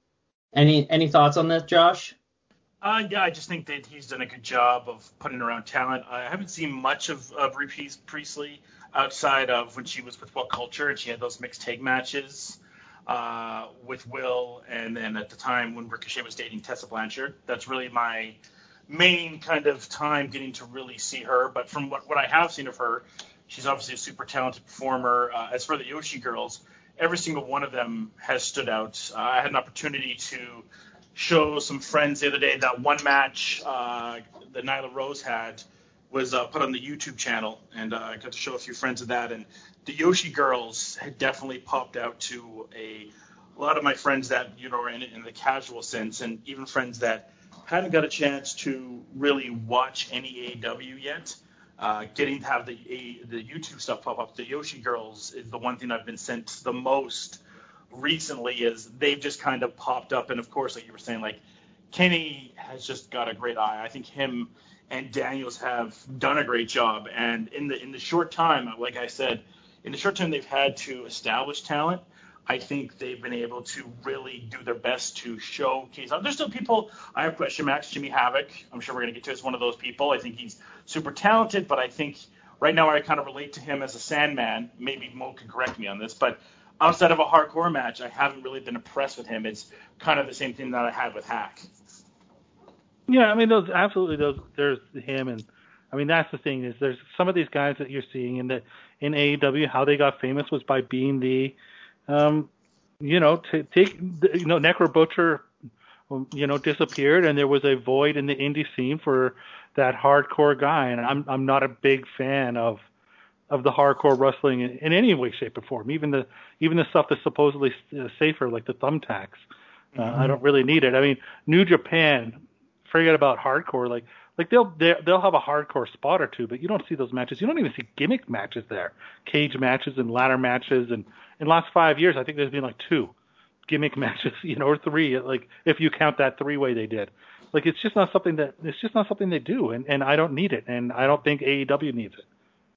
Any any thoughts on that, Josh? Uh, yeah, I just think that he's done a good job of putting around talent. I haven't seen much of, of Brie Priestley outside of when she was with What Culture and she had those mixed tag matches uh, with Will, and then at the time when Ricochet was dating Tessa Blanchard. That's really my main kind of time getting to really see her. But from what, what I have seen of her, she's obviously a super talented performer. Uh, as for the Yoshi girls, every single one of them has stood out. Uh, I had an opportunity to show some friends the other day that one match uh, that Nyla Rose had was uh, put on the YouTube channel, and uh, I got to show a few friends of that. And the Yoshi girls had definitely popped out to a, a lot of my friends that, you know, are in, in the casual sense, and even friends that hadn't got a chance to really watch any A E W yet. Uh, getting to have the a, the YouTube stuff pop up, the Yoshi girls is the one thing I've been sent the most recently, is they've just kind of popped up. And of course, like you were saying, like Kenny has just got a great eye. I think him and Daniels have done a great job. And in the in the short time, like I said, in the short time they've had to establish talent, I think they've been able to really do their best to showcase. There's still people I have question marks. Jimmy Havoc, I'm sure we're going to get to, is one of those people. I think he's super talented, but I think right now I kind of relate to him as a Sandman. Maybe Mo can correct me on this, but outside of a hardcore match, I haven't really been impressed with him. It's kind of the same thing that I had with Hack. Yeah, I mean, those absolutely. Those there's him, and I mean that's the thing, is there's some of these guys that you're seeing in the in A E W. How they got famous was by being the Um, you know, to take, you know, Necro Butcher, you know, disappeared, and there was a void in the indie scene for that hardcore guy. And I'm I'm not a big fan of of the hardcore wrestling in, in any way, shape, or form. Even the even the stuff that's supposedly safer, like the thumbtacks. Uh, mm-hmm. I don't really need it. I mean, New Japan, forget about hardcore. Like like they'll they'll have a hardcore spot or two, but you don't see those matches. You don't even see gimmick matches there, cage matches and ladder matches. And in the last five years, I think there's been like two gimmick matches, you know, or three, like if you count that three-way they did. Like it's just not something that it's just not something they do, and, and I don't need it, and I don't think A E W needs it.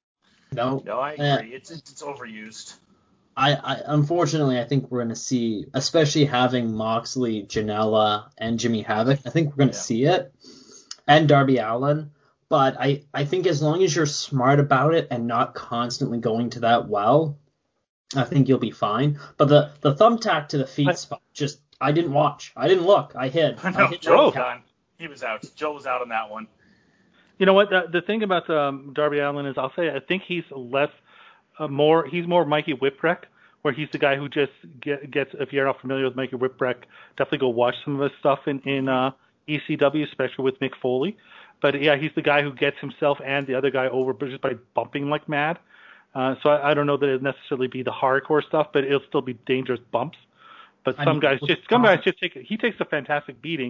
No, no, I agree. Uh, it's it's overused. I, I unfortunately I think we're going to see, especially having Moxley, Janela, and Jimmy Havoc. I think we're going to yeah. see it, and Darby Allin. But I, I think as long as you're smart about it and not constantly going to that well, I think you'll be fine. But the, the thumbtack to the feet I, spot, just I didn't watch. I didn't look. I hid. No, I hid Joe was done. He was out. Joe was out on that one. You know what? The, the thing about um, Darby Allin is, I'll say, I think he's less, uh, more. He's more Mikey Whipwreck, where he's the guy who just get, gets. If you're not familiar with Mikey Whipwreck, definitely go watch some of his stuff in in uh, E C W, especially with Mick Foley. But yeah, he's the guy who gets himself and the other guy over just by bumping like mad. Uh, so I, I don't know that it'll necessarily be the hardcore stuff, but it'll still be dangerous bumps. But some guys just some guys just take he takes a fantastic beating,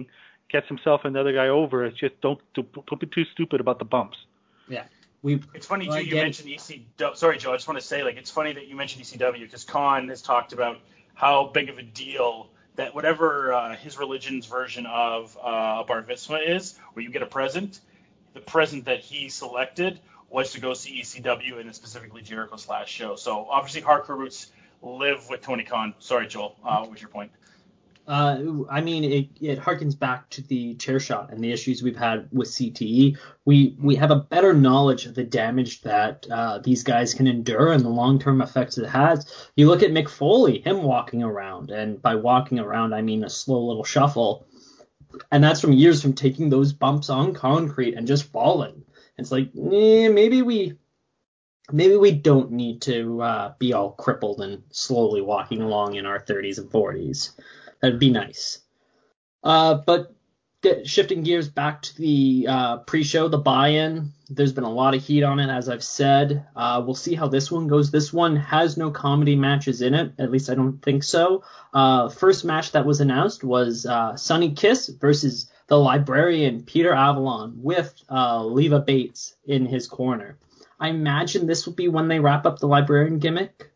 gets himself and the other guy over. It's just don't don't be too stupid about the bumps. Yeah. We, it's funny, well, too, you mentioned E C W. Sorry, Joe, I just want to say, like, it's funny that you mentioned E C W because Khan has talked about how big of a deal that whatever uh, his religion's version of uh, a bar mitzvah is, where you get a present, the present that he selected was to go see E C W and specifically Jericho's last show. So, obviously, hardcore roots live with Tony Khan. Sorry, Joel, uh, what was your point? Uh, I mean, it, it harkens back to the chair shot and the issues we've had with C T E. We we have a better knowledge of the damage that uh, these guys can endure and the long-term effects it has. You look at Mick Foley, him walking around, and by walking around, I mean a slow little shuffle. And that's from years from taking those bumps on concrete and just falling. It's like, eh, maybe we maybe we don't need to uh, be all crippled and slowly walking along in our thirties and forties. That'd be nice. Uh, but get, shifting gears back to the uh, pre-show, the buy-in, there's been a lot of heat on it, as I've said. Uh, we'll see how this one goes. This one has no comedy matches in it. At least I don't think so. Uh, first match that was announced was uh, Sonny Kiss versus the Librarian, Peter Avalon, with uh, Leva Bates in his corner. I imagine this will be when they wrap up the Librarian gimmick,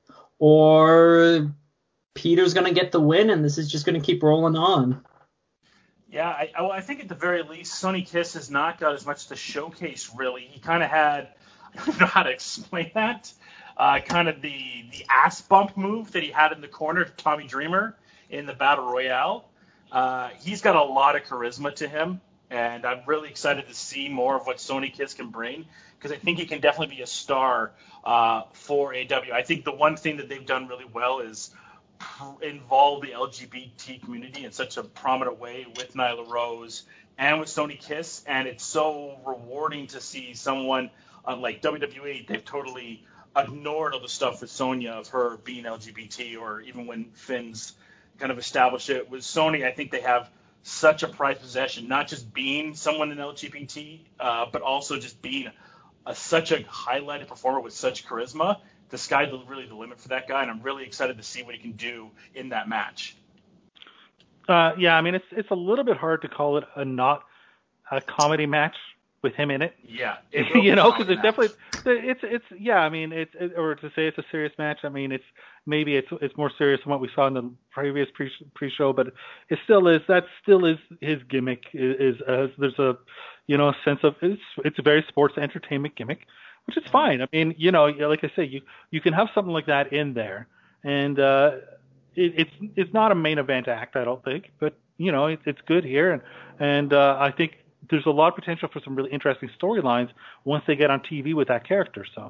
or Peter's going to get the win, and this is just going to keep rolling on. Yeah, I, I, I think at the very least, Sonny Kiss has not got as much to showcase, really. He kind of had, I don't know how to explain that, uh, kind of the, the ass bump move that he had in the corner to Tommy Dreamer in the Battle Royale. Uh, he's got a lot of charisma to him, and I'm really excited to see more of what Sonny Kiss can bring, because I think he can definitely be a star uh, for A E W. I think the one thing that they've done really well is involve the L G B T community in such a prominent way with Nyla Rose and with Sonny Kiss, and it's so rewarding to see someone unlike W W E. They've totally ignored all the stuff with Sonya of her being L G B T, or even when Finn's kind of established it with Sony. I think they have such a prized possession, not just being someone in L G B T, uh, but also just being a, such a highlighted performer with such charisma. The sky's really the limit for that guy, and I'm really excited to see what he can do in that match. Uh, yeah, I mean, it's it's a little bit hard to call it a not a comedy match with him in it. Yeah, it you know, because it's definitely it's it's yeah. I mean, it's it, or to say it's a serious match. I mean, it's maybe it's it's more serious than what we saw in the previous pre pre-show, but it still is. That still is his gimmick. Is, is uh, there's a you know a sense of it's it's a very sports entertainment gimmick, which is fine. I mean, you know, like I say, you you can have something like that in there, and uh, it, it's it's not a main event act, I don't think, but you know, it, it's good here, and and uh, I think there's a lot of potential for some really interesting storylines once they get on T V with that character. So.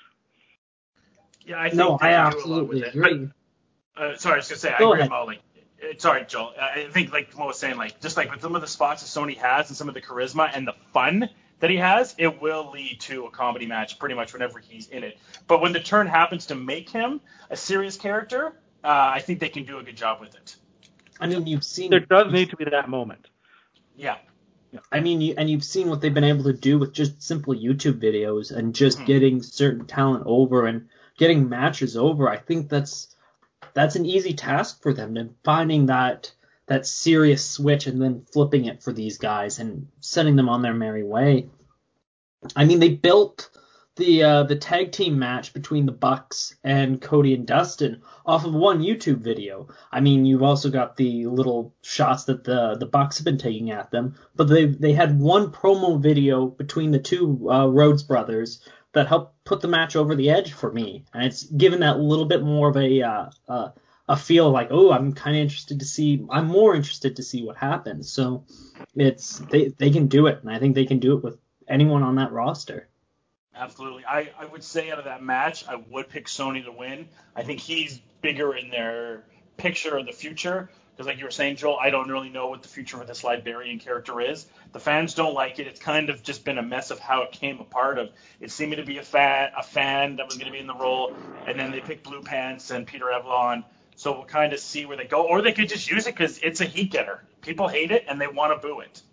Yeah, I think no, they I can absolutely do a lot with it. agree. But, uh, sorry, I was gonna say, Go I agree ahead. with Molly. Sorry, Joel. I think, like Mo was saying, like just like with some of the spots that Sony has and some of the charisma and the fun that he has, it will lead to a comedy match pretty much whenever he's in it. But when the turn happens to make him a serious character, uh, I think they can do a good job with it. I mean, you've seen there does need to be that moment. Yeah. yeah. I mean, you, and you've seen what they've been able to do with just simple YouTube videos and just Mm-hmm. getting certain talent over and getting matches over. I think that's that's an easy task for them, to finding that that serious switch and then flipping it for these guys and sending them on their merry way. I mean, they built the uh, the tag team match between the Bucks and Cody and Dustin off of one YouTube video. I mean, you've also got the little shots that the the Bucks have been taking at them, but they they had one promo video between the two uh, Rhodes brothers that helped put the match over the edge for me, and it's given that little bit more of a uh, uh, a feel like, oh, I'm kind of interested to see. I'm more interested to see what happens. So it's they they can do it, and I think they can do it with anyone on that roster. Absolutely. I, I would say out of that match, I would pick Sony to win. I think he's bigger in their picture of the future. Because like you were saying, Joel, I don't really know what the future of this Librarian character is. The fans don't like it. It's kind of just been a mess of how it came apart. Of it seeming to be a fan, a fan that was going to be in the role, and then they picked Blue Pants and Peter Avalon. So we'll kind of see where they go. Or they could just use it because it's a heat getter. People hate it, and they want to boo it.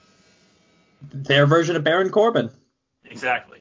Their version of Baron Corbin. Exactly.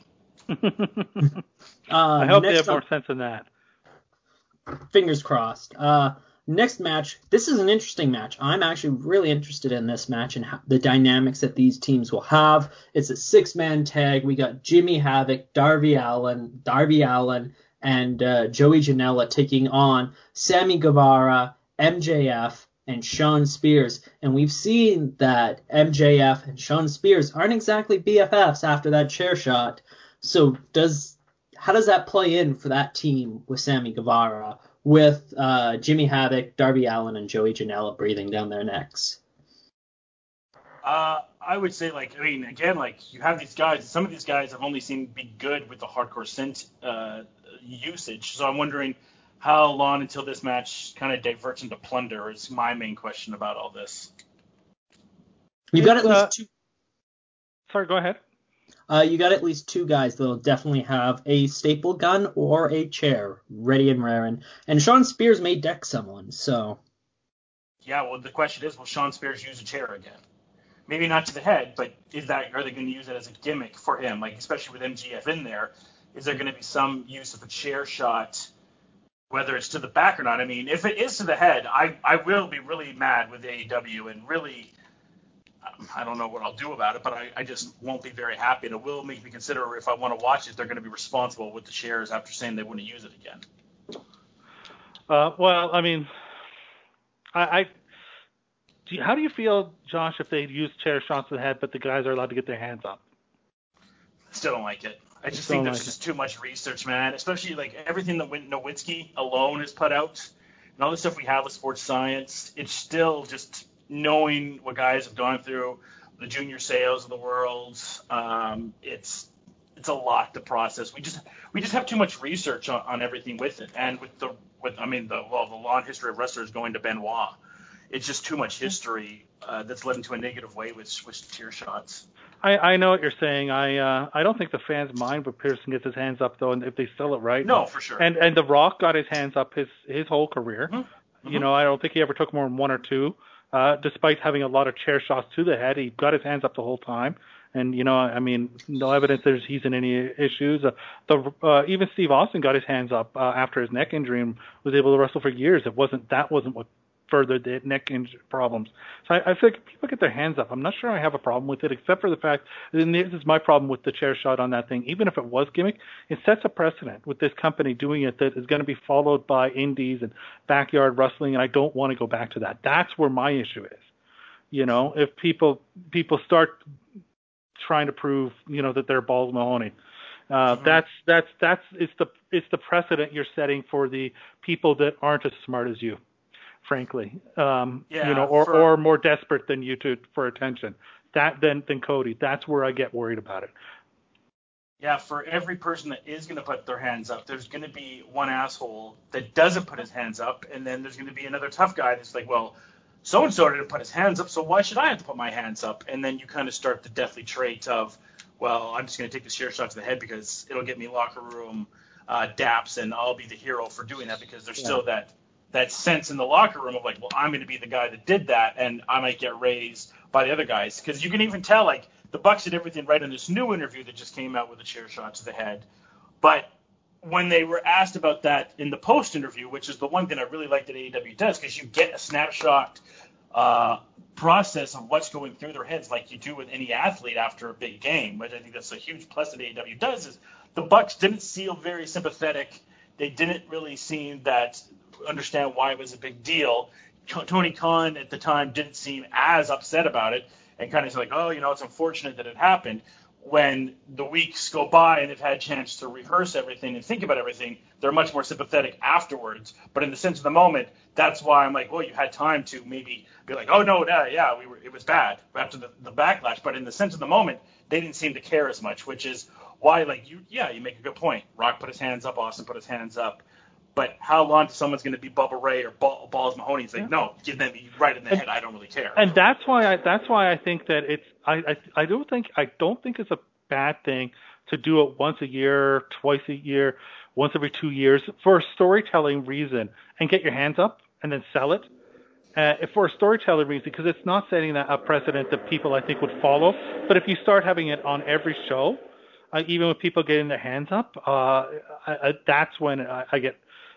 uh, I hope they have up, more sense than that. Fingers crossed. Uh, Next match, this is an interesting match. I'm actually really interested in this match and how, the dynamics that these teams will have. It's a six-man tag. We got Jimmy Havoc, Darby Allin, Darby Allin, and uh, Joey Janela taking on Sammy Guevara, M J F, and Shawn Spears. And we've seen that M J F and Shawn Spears aren't exactly B F Fs after that chair shot. So does how does that play in for that team with Sammy Guevara, with uh, Jimmy Havoc, Darby Allin, and Joey Janela breathing down their necks? Uh, I would say, like, I mean, again, like, you have these guys. Some of these guys have only seemed to be good with the hardcore synth uh, usage. So I'm wondering how long until this match kind of diverts into plunder is my main question about all this. You got at least uh, two. Sorry, go ahead. Uh, you got at least two guys that'll definitely have a staple gun or a chair ready and raring. And Shawn Spears may deck someone, so. Yeah, well, the question is, will Shawn Spears use a chair again? Maybe not to the head, but is that are they going to use it as a gimmick for him? Like, especially with M G F in there, is there going to be some use of a chair shot, whether it's to the back or not? I mean, if it is to the head, I, I will be really mad with A E W and really, I don't know what I'll do about it, but I, I just won't be very happy. And it will make me consider if I want to watch it, they're going to be responsible with the chairs after saying they wouldn't use it again. Uh, well, I mean, I, I do you, how do you feel, Josh, if they use chair shots to the head, but the guys are allowed to get their hands up? Still don't like it. I just Don't think there's like just too much research, man. Especially like everything that Nowitzki alone has put out, and all the stuff we have with sports science. It's still just knowing what guys have gone through, the junior sales of the world. Um, it's it's a lot to process. We just we just have too much research on, on everything with it, and with the with I mean the well the long history of wrestlers going to Benoit. It's just too much history uh, that's led into a negative way with with chair shots. I, I know what you're saying. I uh, I don't think the fans mind when Pearson gets his hands up, though, and if they sell it right. No, for sure. And and The Rock got his hands up his, his whole career. Mm-hmm. You know, I don't think he ever took more than one or two. Uh, despite having a lot of chair shots to the head, he got his hands up the whole time. And, you know, I mean, no evidence there's he's in any issues. Uh, the uh, even Steve Austin got his hands up uh, after his neck injury and was able to wrestle for years. It wasn't that wasn't what furthered the neck injury problems. So I, I think if people get their hands up, I'm not sure I have a problem with it, except for the fact, and this is my problem with the chair shot on that thing, even if it was gimmick, it sets a precedent with this company doing it that is going to be followed by indies and backyard wrestling, and I don't want to go back to that. That's where my issue is. You know, if people people start trying to prove, you know, that they're Balls Mahoney, uh, mm-hmm. that's that's that's it's the it's the precedent you're setting for the people that aren't as smart as you. Frankly, um, yeah, you know, or, for, or more desperate than you to for attention. That than than Cody. That's where I get worried about it. Yeah, for every person that is going to put their hands up, there's going to be one asshole that doesn't put his hands up, and then there's going to be another tough guy that's like, well, so and so didn't put his hands up, so why should I have to put my hands up? And then you kind of start the deathly trait of, well, I'm just going to take the chair shot to the head because it'll get me locker room uh, daps, and I'll be the hero for doing that because there's yeah. still that. that sense in the locker room of like, well, I'm going to be the guy that did that, and I might get raised by the other guys. Because you can even tell, like, the Bucks did everything right in this new interview that just came out with a chair shot to the head. But when they were asked about that in the post interview, which is the one thing I really like that A E W does, because you get a snapshot uh, process of what's going through their heads like you do with any athlete after a big game, which I think that's a huge plus that A E W does, is the Bucks didn't feel very sympathetic. They didn't really seem that understand why it was a big deal. Tony Khan at the time didn't seem as upset about it and kind of like, oh, you know, it's unfortunate that it happened. When the weeks go by and they've had a chance to rehearse everything and think about everything, they're much more sympathetic afterwards. But in the sense of the moment, that's why I'm like, well, you had time to maybe be like, oh, no, yeah, yeah we were, it was bad after the, the backlash. But in the sense of the moment, they didn't seem to care as much, which is why, like, you, yeah, you make a good point. Rock put his hands up, Austin put his hands up. But how long someone's going to be Bubba Ray or Ball, Balls Mahoney? It's like, yeah. no, give them right in the and, head. I don't really care. And that's why I that's why I think that it's I, I I don't think I don't think it's a bad thing to do it once a year, twice a year, once every two years for a storytelling reason, and get your hands up and then sell it. Uh, for a storytelling reason, because it's not setting that a precedent that people I think would follow. But if you start having it on every show, uh, even with people getting their hands up, uh, I, I, that's when I, I get.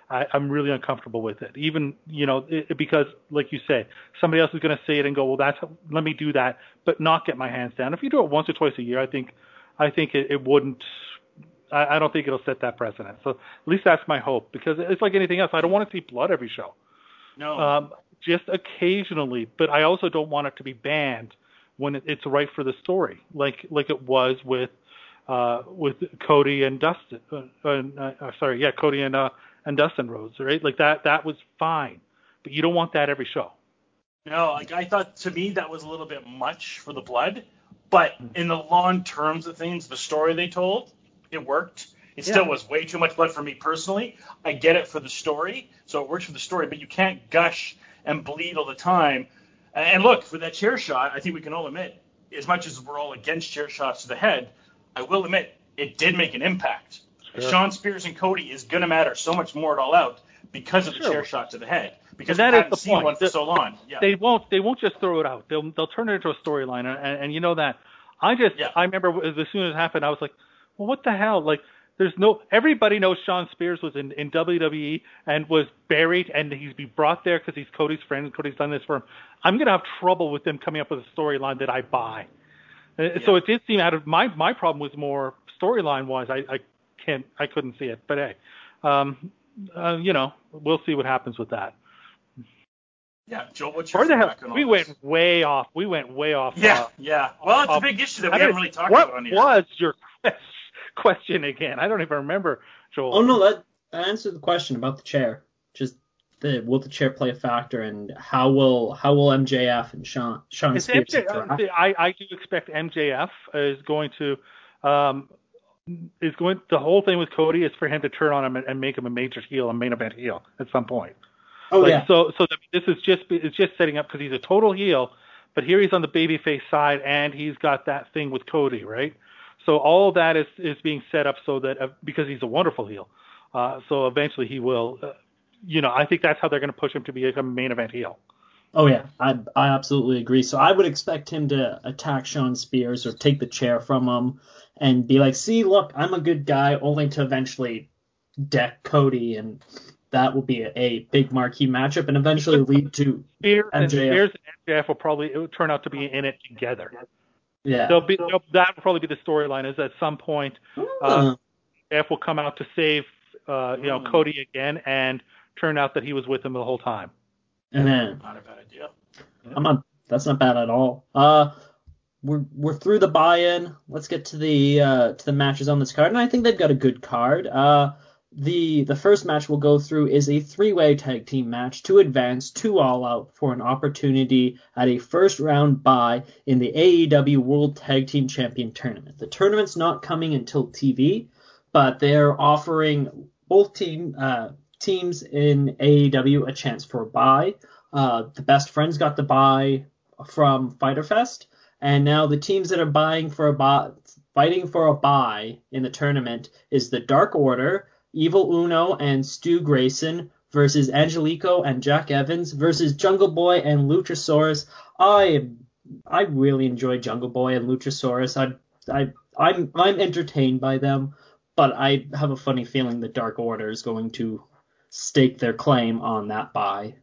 I, I'm really uncomfortable with it. Even, you know, it, because, like you say, somebody else is going to say it and go, well, that's let me do that, but not get my hands down. If you do it once or twice a year, I think, I think it, it wouldn't. I, I don't think it'll set that precedent. So at least that's my hope, because it's like anything else. I don't want to see blood every show. No. Um, just occasionally, but I also don't want it to be banned when it, it's right for the story, like like it was with uh, with Cody and Dustin. Uh, uh, sorry, yeah, Cody and uh, and Dustin Rhodes, right? Like that that was fine, but you don't want that every show. No, like I thought, to me that was a little bit much for the blood, but in the long terms of things, the story they told, it worked. It still Yeah. was way too much blood for me personally. I get it for the story, so it works for the story, but you can't gush and bleed all the time. And look, for that chair shot, I think we can all admit, as much as we're all against chair shots to the head, I will admit it did make an impact. Sure. Sean Spears and Cody is going to matter so much more at All Out because of the Sure. chair shot to the head. Because And that we is haven't the seen point. one for The- so long. Yeah. They won't. They won't just throw it out. They'll they'll turn it into a storyline, and, and you know that. I just Yeah. I remember as soon as it happened, I was like, well, what the hell? Like, there's no. Everybody knows Sean Spears was in, in W W E and was buried, and he's be brought there because he's Cody's friend. Cody's done this for him. I'm gonna have trouble with them coming up with a storyline that I buy. Uh, So it did seem out of my my problem was more storyline wise. I, I can't I couldn't see it, but hey, um, uh, you know, we'll see what happens with that. Yeah, Joe, what's your Where the hell? feedback on all We this? went way off. We went way off. Yeah, uh, yeah. Well, it's uh, a big issue that I we haven't don't- really talked what about on here. was your quest- question again? I don't even remember, Joel. Oh no, that, that answered the question about the chair. Just the will the chair play a factor, and how will how will M J F and Sean Sean It's Spears M J, interact? I, I do expect M J F is going to um, is going. The whole thing with Cody is for him to turn on him and, and make him a major heel, a main event heel at some point. Oh like, yeah. So so the, this is just it's just setting up because he's a total heel, but here he's on the babyface side and he's got that thing with Cody, right? So all of that is is being set up so that uh, because he's a wonderful heel, uh, so eventually he will. Uh, you know, I think that's how they're going to push him to become a main event heel. Oh yeah, I I absolutely agree. So I would expect him to attack Sean Spears or take the chair from him and be like, "See, look, I'm a good guy," only to eventually deck Cody, and that will be a, a big marquee matchup and eventually lead to Spears and M J F. Spears and M J F will probably it will turn out to be in it together. Yeah. They'll be they'll, that will probably be the storyline. Is at some point, uh, Uh, F will come out to save uh, you know Cody again, and turn out that he was with him the whole time. and then Not a bad idea. I'm not. That's not bad at all. Uh, we're we're through the buy-in. Let's get to the uh, to the matches on this card, and I think they've got a good card. Uh, the the first match we'll go through is a three-way tag team match to advance to All Out for an opportunity at a first round bye in the A E W World Tag Team Champion Tournament. The tournament's not coming until T V, but they're offering both team uh, teams in A E W a chance for a bye. Uh, the Best Friends got the bye from Fyter Fest, and now the teams that are buying for a bye, fighting for a bye in the tournament is the Dark Order, Evil Uno and Stu Grayson versus Angelico and Jack Evans versus Jungle Boy and Luchasaurus. I I really enjoy Jungle Boy and Luchasaurus. I I I'm I'm entertained by them, but I have a funny feeling the Dark Order is going to stake their claim on that bye.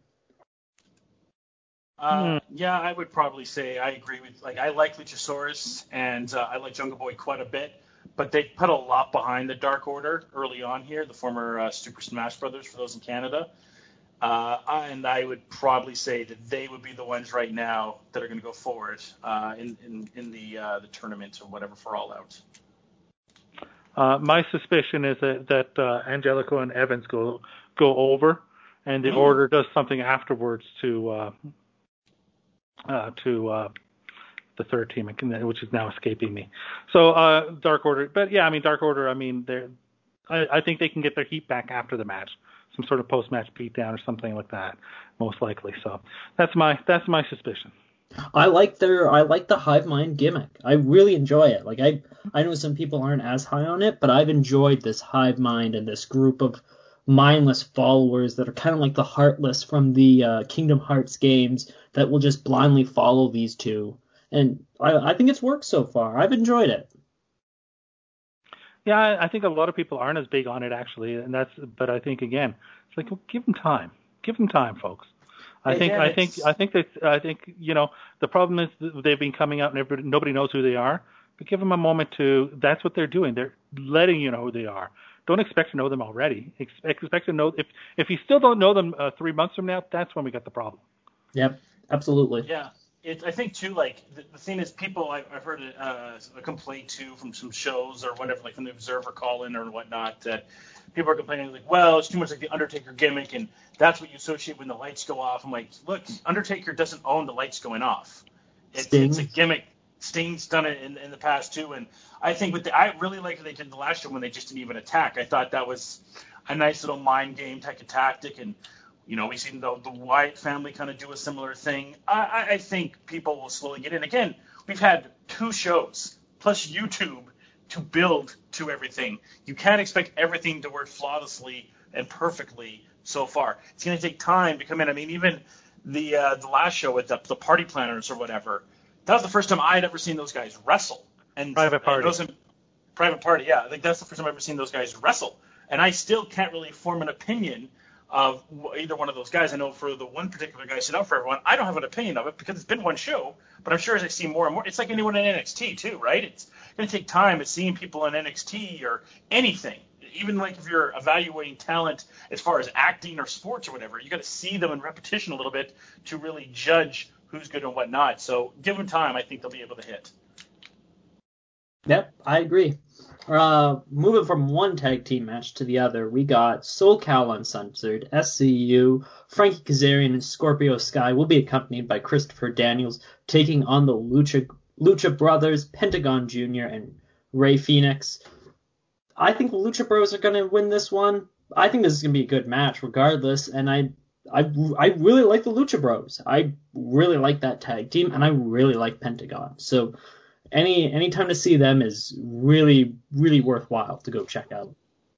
Uh, yeah, I would probably say I agree with, like, I like Luchasaurus and uh, I like Jungle Boy quite a bit, but they put a lot behind the Dark Order early on here, the former uh, Super Smash Brothers for those in Canada. Uh, and I would probably say that they would be the ones right now that are going to go forward uh, in, in, in the uh, the tournament or whatever for All Out. Uh, my suspicion is that, that uh, Angelico and Evans go go over, and the Mm. Order does something afterwards to uh, uh, to uh, the third team, which is now escaping me. So uh, Dark Order, but yeah, I mean Dark Order. I mean, they're I, I think they can get their heat back after the match, some sort of post-match beatdown or something like that, most likely. So that's my that's my suspicion. I like their I like the hive mind gimmick. I really enjoy it. Like I I know some people aren't as high on it, but I've enjoyed this hive mind and this group of mindless followers that are kind of like the Heartless from the uh, Kingdom Hearts games that will just blindly follow these two. And I, I think it's worked so far. I've enjoyed it. Yeah, I I think a lot of people aren't as big on it actually, and that's. But I think again, It's like, well, give them time. Give them time, folks. I think, Again, I think, it's- I think that, I think, you know, the problem is that they've been coming out and everybody, nobody knows who they are. But give them a moment to. That's what they're doing. They're letting you know who they are. Don't expect to know them already. Expect, expect to know if if you still don't know them uh, three months from now, that's when we got the problem. Yep, absolutely. Yeah, it, I think too. Like the, the thing is, people I've, I've heard uh, a complaint too from some shows or whatever, like from the Observer call in or whatnot, that people are complaining like, well, it's too much like the Undertaker gimmick, and that's what you associate when the lights go off. I'm like, look, Undertaker doesn't own the lights going off. It's, Sting. it's a gimmick. Sting's done it in, in the past too, and I think with the, I really like what they did the last year when they just didn't even attack. I thought that was a nice little mind game type of tactic, and you know, we've seen the, the Wyatt family kind of do a similar thing. I, I think people will slowly get in. Again, we've had two shows plus YouTube to build to everything. You can't expect everything to work flawlessly and perfectly so far. It's going to take time to come in. I mean, even the uh, the last show with the, the Party Planners or whatever, that was the first time I had ever seen those guys wrestle. And Private Party. And those, Private Party, yeah. I think that's the first time I've ever seen those guys wrestle. And I still can't really form an opinion of either one of those guys. I know for the one particular guy sit out for everyone, I don't have an opinion of it because it's been one show. But I'm sure as I see more and more, it's like anyone in N X T too, right? It's going to take time. It's seeing people in N X T or anything. Even like if you're evaluating talent as far as acting or sports or whatever, you got to see them in repetition a little bit to really judge who's good and whatnot. So give them time. I think they'll be able to hit. Yep, I agree. Uh, moving from one tag team match to the other, we got SoCal Uncensored, S C U, Frankie Kazarian, and Scorpio Sky will be accompanied by Christopher Daniels taking on the Lucha Lucha Brothers, Pentagon Junior, and Rey Fenix. I think the Lucha Bros are going to win this one. I think this is going to be a good match regardless, and I, I, I really like the Lucha Bros. I really like that tag team, and I really like Pentagon. So any any time to see them is really, really worthwhile to go check out.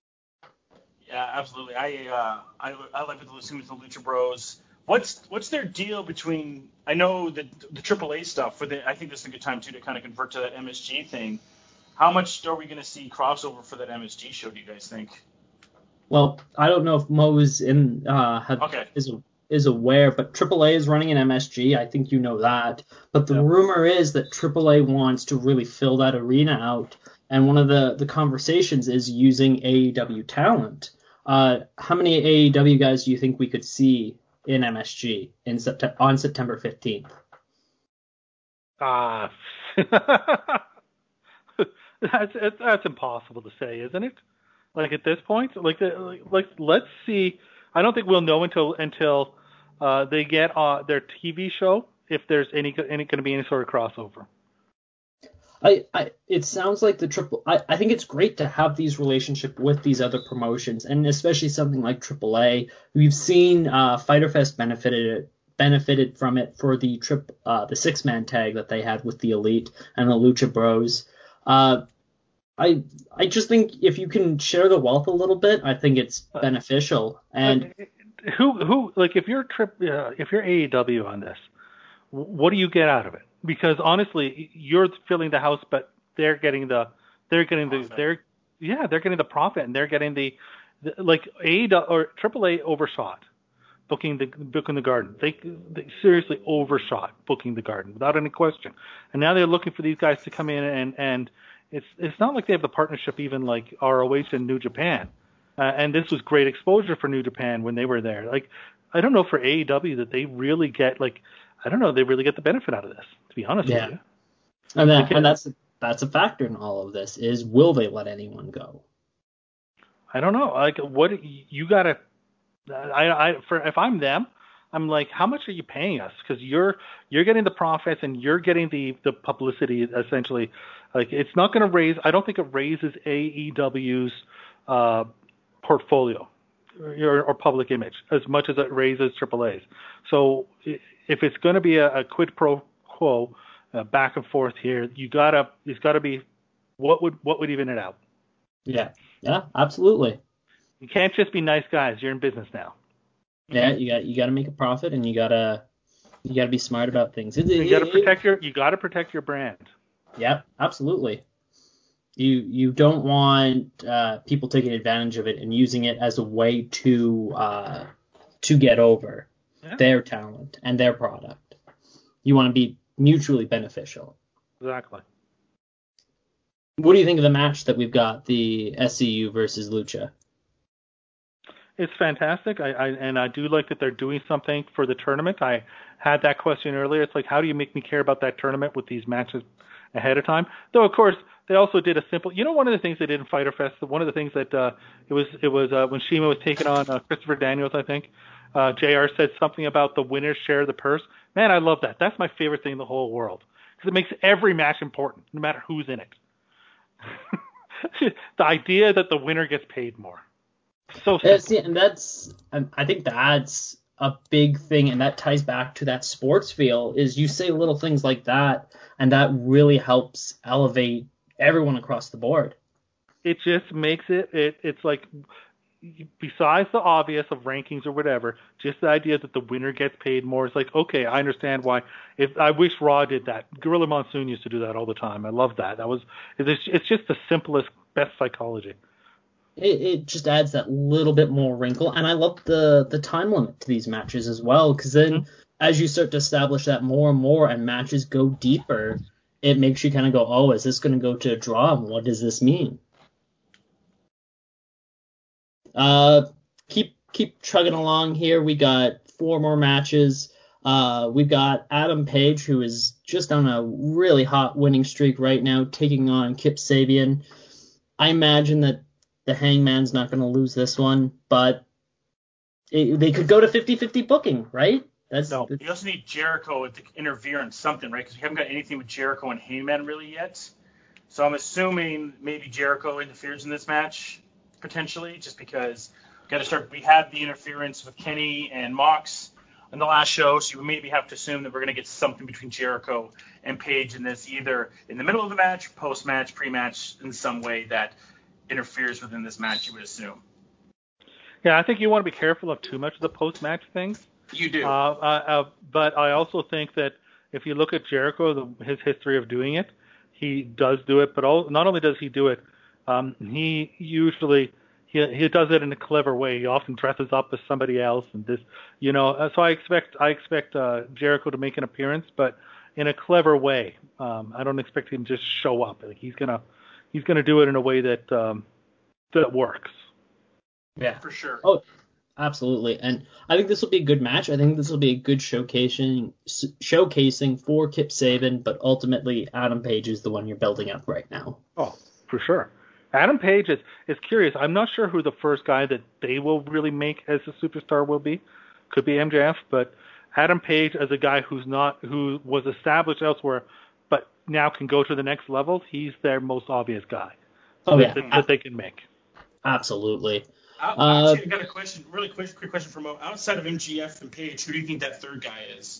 Yeah, absolutely. I uh, I, I like the Lucha Bros. What's what's their deal between? I know the the triple A stuff. For the I think this is a good time too to kind of convert to that M S G thing. How much are we going to see crossover for that M S G show? Do you guys think? Well, I don't know if Mo's in uh have, Okay. is is aware, but triple A is running an M S G. I think you know that. But the Yeah. rumor is that triple A wants to really fill that arena out, and one of the the conversations is using A E W talent. Uh, how many A E W guys do you think we could see in M S G in Sept- on September fifteenth? Ah, that's that's impossible to say, isn't it? Like at this point, like like, like let's see. I don't think we'll know until until uh, they get uh, their T V show if there's any any going to be any sort of crossover. I, I it sounds like the triple. I, I think it's great to have these relationships with these other promotions, and especially something like triple A. We've seen uh, Fyter Fest benefited benefited from it for the trip uh, the six man tag that they had with the Elite and the Lucha Bros. Uh, I I just think if you can share the wealth a little bit, I think it's beneficial. And who who like if you're trip uh, if you're A E W on this, what do you get out of it? Because honestly, you're filling the house, but they're getting the they're getting the Profit. they're yeah they're getting the profit and they're getting the, the like A E W or triple A overshot booking the booking the Garden. They they seriously overshot booking the Garden without any question. And now they're looking for these guys to come in and and it's it's not like they have the partnership even like R O H and New Japan. Uh, and this was great exposure for New Japan when they were there. Like I don't know for A E W that they really get like. I don't know. They really get the benefit out of this, to be honest yeah, with you. and that Because, and that's that's a factor in all of this is will they let anyone go? I don't know. Like, what you gotta? I, I, for if I'm them, I'm like, how much are you paying us? Because you're you're getting the profits and you're getting the the publicity essentially. Like, it's not going to raise. I don't think it raises A E W's uh, portfolio or, or public image as much as it raises triple A's. So if it's going to be a, a quid pro quo uh, back and forth here, you gotta it's got to be what would what would even it out. Yeah, yeah, absolutely. You can't just be nice guys. You're in business now. Yeah, you got you got to make a profit, and you gotta you gotta be smart about things. It, You it, got to it- protect your you got to protect your brand. Yeah, absolutely. You you don't want uh, people taking advantage of it and using it as a way to uh, to get over Yeah. their talent and their product. You want to be mutually beneficial. Exactly. What do you think of the match that we've got, the S C U versus Lucha? It's fantastic. I, I and I do like that they're doing something for the tournament. I had that question earlier. It's like, how do you make me care about that tournament with these matches ahead of time? Though, of course, they also did a simple. You know, one of the things they did in Fyter Fest. One of the things that uh, it was it was uh, when Shima was taking on uh, Christopher Daniels. I think uh, J R said something about the winners share the purse. Man, I love that. That's my favorite thing in the whole world because it makes every match important, no matter who's in it. The idea that the winner gets paid more. So Yeah, see, and that's um, I think that's a big thing, and that ties back to that sports feel. Is you say little things like that, and that really helps elevate everyone across the board. It just makes it, it it's like, besides the obvious of rankings or whatever, just the idea that the winner gets paid more is like, okay, I understand why. If I wish Raw did that. Gorilla Monsoon used to do that all the time. I love that. That was it's, it's just the simplest, best psychology. It, it just adds that little bit more wrinkle, and I love the the time limit to these matches as well, because then mm-hmm. as you start to establish that more and more, and matches go deeper, it makes you kind of go, oh, is this going to go to a draw? And what does this mean? Uh, keep keep chugging along here. We got four more matches. Uh, we've got Adam Page, who is just on a really hot winning streak right now, taking on Kip Sabian. I imagine that the Hangman's not going to lose this one, but it, they could go to fifty-fifty booking, right? That's, no. You also need Jericho to interfere in something, right? Because we haven't got anything with Jericho and Hangman really yet. So I'm assuming maybe Jericho interferes in this match, potentially, just because we got to start. We had the interference with Kenny and Mox in the last show, so you maybe have to assume that we're going to get something between Jericho and Page in this, either in the middle of the match, post-match, pre-match, in some way that interferes within this match, you would assume. Yeah, I think you want to be careful of too much of the post-match things. You do. Uh, uh, uh, but I also think that if you look at Jericho, the, his history of doing it, he does do it. But all, not only does he do it, um, he usually he he does it in a clever way. He often dresses up as somebody else, and this, you know. Uh, so I expect I expect uh, Jericho to make an appearance, but in a clever way. Um, I don't expect him to just show up. Like he's gonna he's gonna do it in a way that um, that works. Yeah, for sure. Oh, absolutely. And I think this will be a good match. I think this will be a good showcasing showcasing for Kip Sabian, but ultimately Adam Page is the one you're building up right now. Oh, for sure. Adam Page is, is curious. I'm not sure who the first guy that they will really make as a superstar will be. Could be M J F, but Adam Page as a guy who's not who was established elsewhere, but now can go to the next level. He's their most obvious guy. Oh, that, yeah. that, that they can make. Absolutely. Uh, actually, I got a question, really quick, quick question from outside of M G F and Page. Who do you think that third guy is?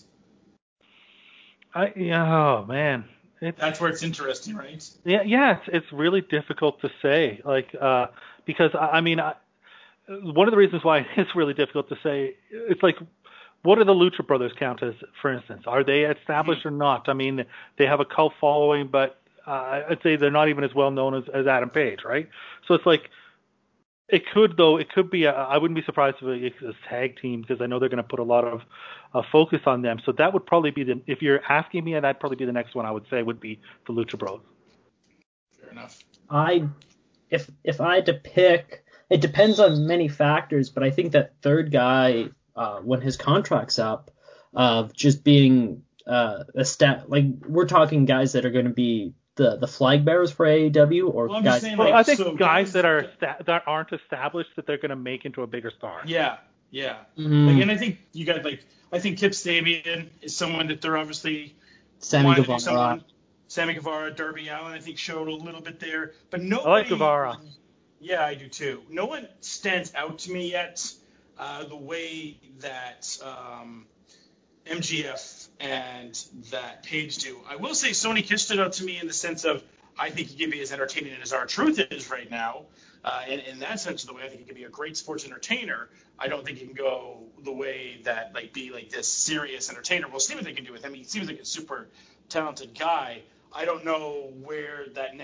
I oh man, it's, that's where it's interesting, right? Yeah, yeah, it's it's really difficult to say, like uh, because I, I mean, I, one of the reasons why it's really difficult to say, it's like, what do the Lucha Brothers count as, for instance? Are they established mm-hmm. or not? I mean, they have a cult following, but uh, I'd say they're not even as well known as, as Adam Page, right? So it's like. It could, though. It could be. A, I wouldn't be surprised if it's a tag team because I know they're going to put a lot of uh, focus on them. So that would probably be the. If you're asking me, that'd probably be the next one I would say would be the Lucha Bros. Fair enough. I, if if I had to pick, it depends on many factors, but I think that third guy, uh, when his contract's up, of uh, just being uh, a stat, like we're talking guys that are going to be. The, the flag bearers for A E W or well, guys? Saying, well, like, I think so guys guys that are sta- that aren't established that they're going to make into a bigger star. Yeah, yeah. Mm-hmm. Like, and I think you got like I think Kip Sabian is someone that they're obviously Sammy Guevara, someone, Sammy Guevara, Darby Allin, I think showed a little bit there, but nobody. I like Guevara. Yeah, I do too. No one stands out to me yet uh, the way that um, M G F and that Page do. I will say Sonny Kiss stood out to me in the sense of I think he can be as entertaining as R-Truth is right now. Uh, and in that sense of the way, I think he can be a great sports entertainer. I don't think he can go the way that, like, be like this serious entertainer. We'll see what they can do with him. He seems like a super talented guy. I don't know where that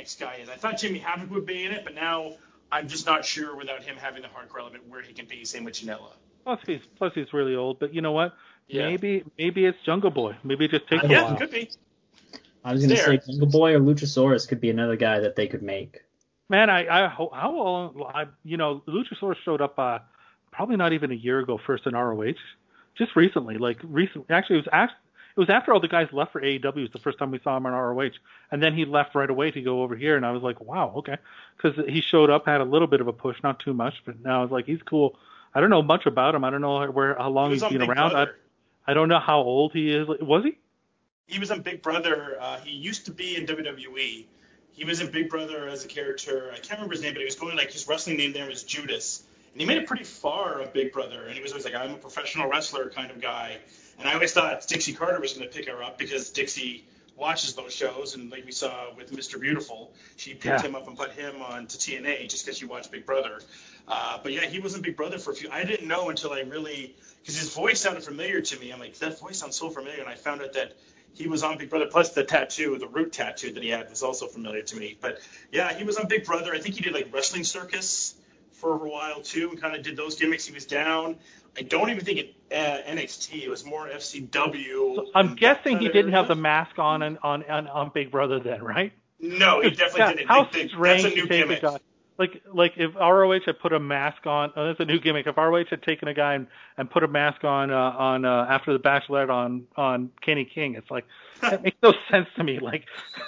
next guy is. I thought Jimmy Havoc would be in it, but now I'm just not sure without him having the hardcore element where he can be. Same with Janela. Plus he's plus he's really old. But you know what? Yeah. Maybe maybe it's Jungle Boy. Maybe it just takes a Yeah, while. it could be. I was going to say Jungle Boy or Luchasaurus could be another guy that they could make. Man, I, I how old I you know Luchasaurus showed up uh, probably not even a year ago first in R O H, just recently. Like recently, actually it was act, it was after all the guys left for A E W. It was the first time we saw him on R O H, and then he left right away to go over here, and I was like, wow, okay, because he showed up, had a little bit of a push, not too much, but now I was like, he's cool. I don't know much about him. I don't know where how long He he's was on been Big around. I, Brother. I don't know how old he is. Was he? He was on Big Brother. Uh, he used to be in W W E. He was in Big Brother as a character. I can't remember his name, but he was going like his wrestling name there was Judas. And he made it pretty far of Big Brother. And he was always like, I'm a professional wrestler kind of guy. And I always thought Dixie Carter was going to pick her up because Dixie watches those shows. And like we saw with Mister Beautiful, she picked Yeah. him up and put him on to T N A just because she watched Big Brother. Uh, but yeah, he was in Big Brother for a few. I didn't know until I really, because his voice sounded familiar to me. I'm like, that voice sounds so familiar. And I found out that he was on Big Brother, plus the tattoo, the root tattoo that he had was also familiar to me. But yeah, he was on Big Brother. I think he did like Wrestling Circus for a while too, and kind of did those gimmicks. He was down. I don't even think it uh, N X T. It was more F C W. So I'm and guessing that he kind of didn't have area. the mask on on on, on, on Big Brother then, right? No, he definitely Yeah, didn't. how They- they- strange that's a to new take gimmick. a guy. Like, like if R O H had put a mask on, oh, that's a new gimmick. If R O H had taken a guy and, and put a mask on uh, on uh, after the Bachelorette on on Kenny King, it's like that makes no sense to me. Like,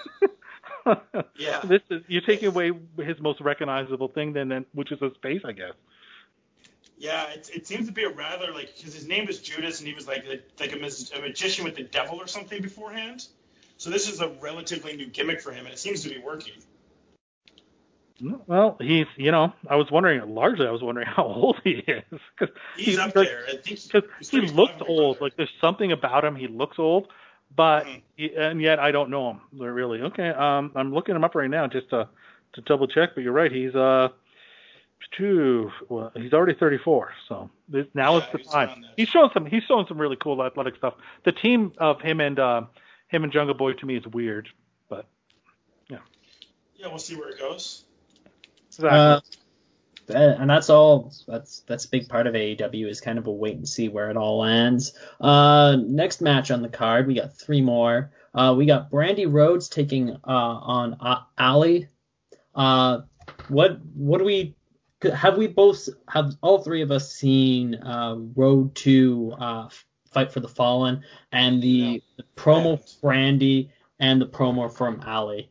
Yeah. this is you're taking away his most recognizable thing, then, then which is his face, I guess. Yeah, it, it seems to be a rather like because his name was Judas and he was like a, like a, mas- a magician with the devil or something beforehand. So this is a relatively new gimmick for him, and it seems to be working. Well, he's, you know, I was wondering, largely I was wondering how old he is. Cause He's up like, there. I think he- Because he's he thirty-five looked in Big old. Brother. Like, there's something about him, he looks old, but, Mhm. he, and yet I don't know him, really. Okay, um, I'm looking him up right now just to, to double check, but you're right, he's, uh, two, well, he's already thirty-four, so this, now Yeah, is the he's time. around that. He's showing some, he's showing some really cool athletic stuff. The team of him and, uh, him and Jungle Boy to me is weird, but, yeah. Yeah, we'll see where it goes. Exactly. Uh, and that's all. That's that's a big part of A E W is kind of a wait and see where it all lands. Uh, next match on the card, we got three more. Uh, we got Brandy Rhodes taking uh, on uh, Ali. Uh, what what do we have? We both have all three of us seen uh, Road to uh, Fight for the Fallen and the, the promo haven't. for Brandy and the promo from Ali.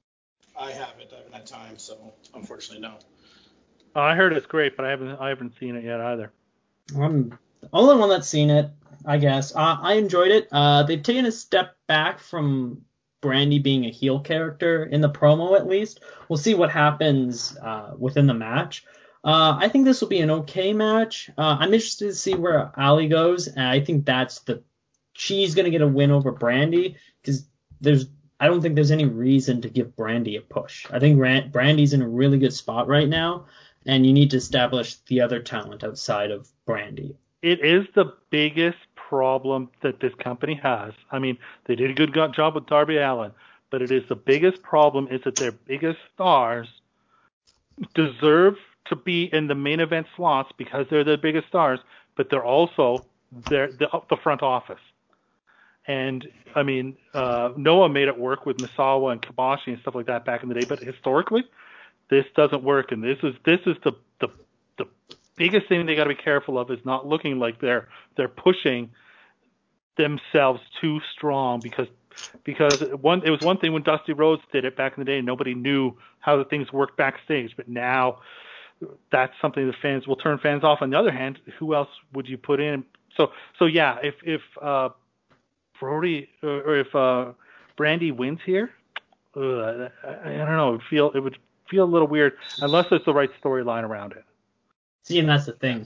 I haven't. I haven't had time, so unfortunately, no. Uh, I heard it's great, but I haven't, I haven't seen it yet either. I'm the only one that's seen it, I guess. Uh, I enjoyed it. Uh, they've taken a step back from Brandy being a heel character in the promo, at least. We'll see what happens uh, within the match. Uh, I think this will be an okay match. Uh, I'm interested to see where Ali goes, and I think that's the she's gonna get a win over Brandy because there's I don't think there's any reason to give Brandy a push. I think Rand, Brandy's in a really good spot right now, and you need to establish the other talent outside of Brandy. It is the biggest problem that this company has. I mean, they did a good go- job with Darby Allin, but it is the biggest problem is that their biggest stars deserve to be in the main event slots because they're the biggest stars, but they're also they're the, the front office. And I mean, uh, Noah made it work with Misawa and Kobashi and stuff like that back in the day, but historically, this doesn't work. And this is this is the the, the biggest thing they got to be careful of is not looking like they're they're pushing themselves too strong because because one it was one thing when Dusty Rhodes did it back in the day and nobody knew how the things worked backstage, but now that's something the fans will turn fans off. On the other hand, who else would you put in? So so yeah, if if uh, Brody or, or if uh, Brandy wins here, uh, I, I don't know. It would feel it would feel a little weird unless there's the right storyline around it. See, and that's the thing.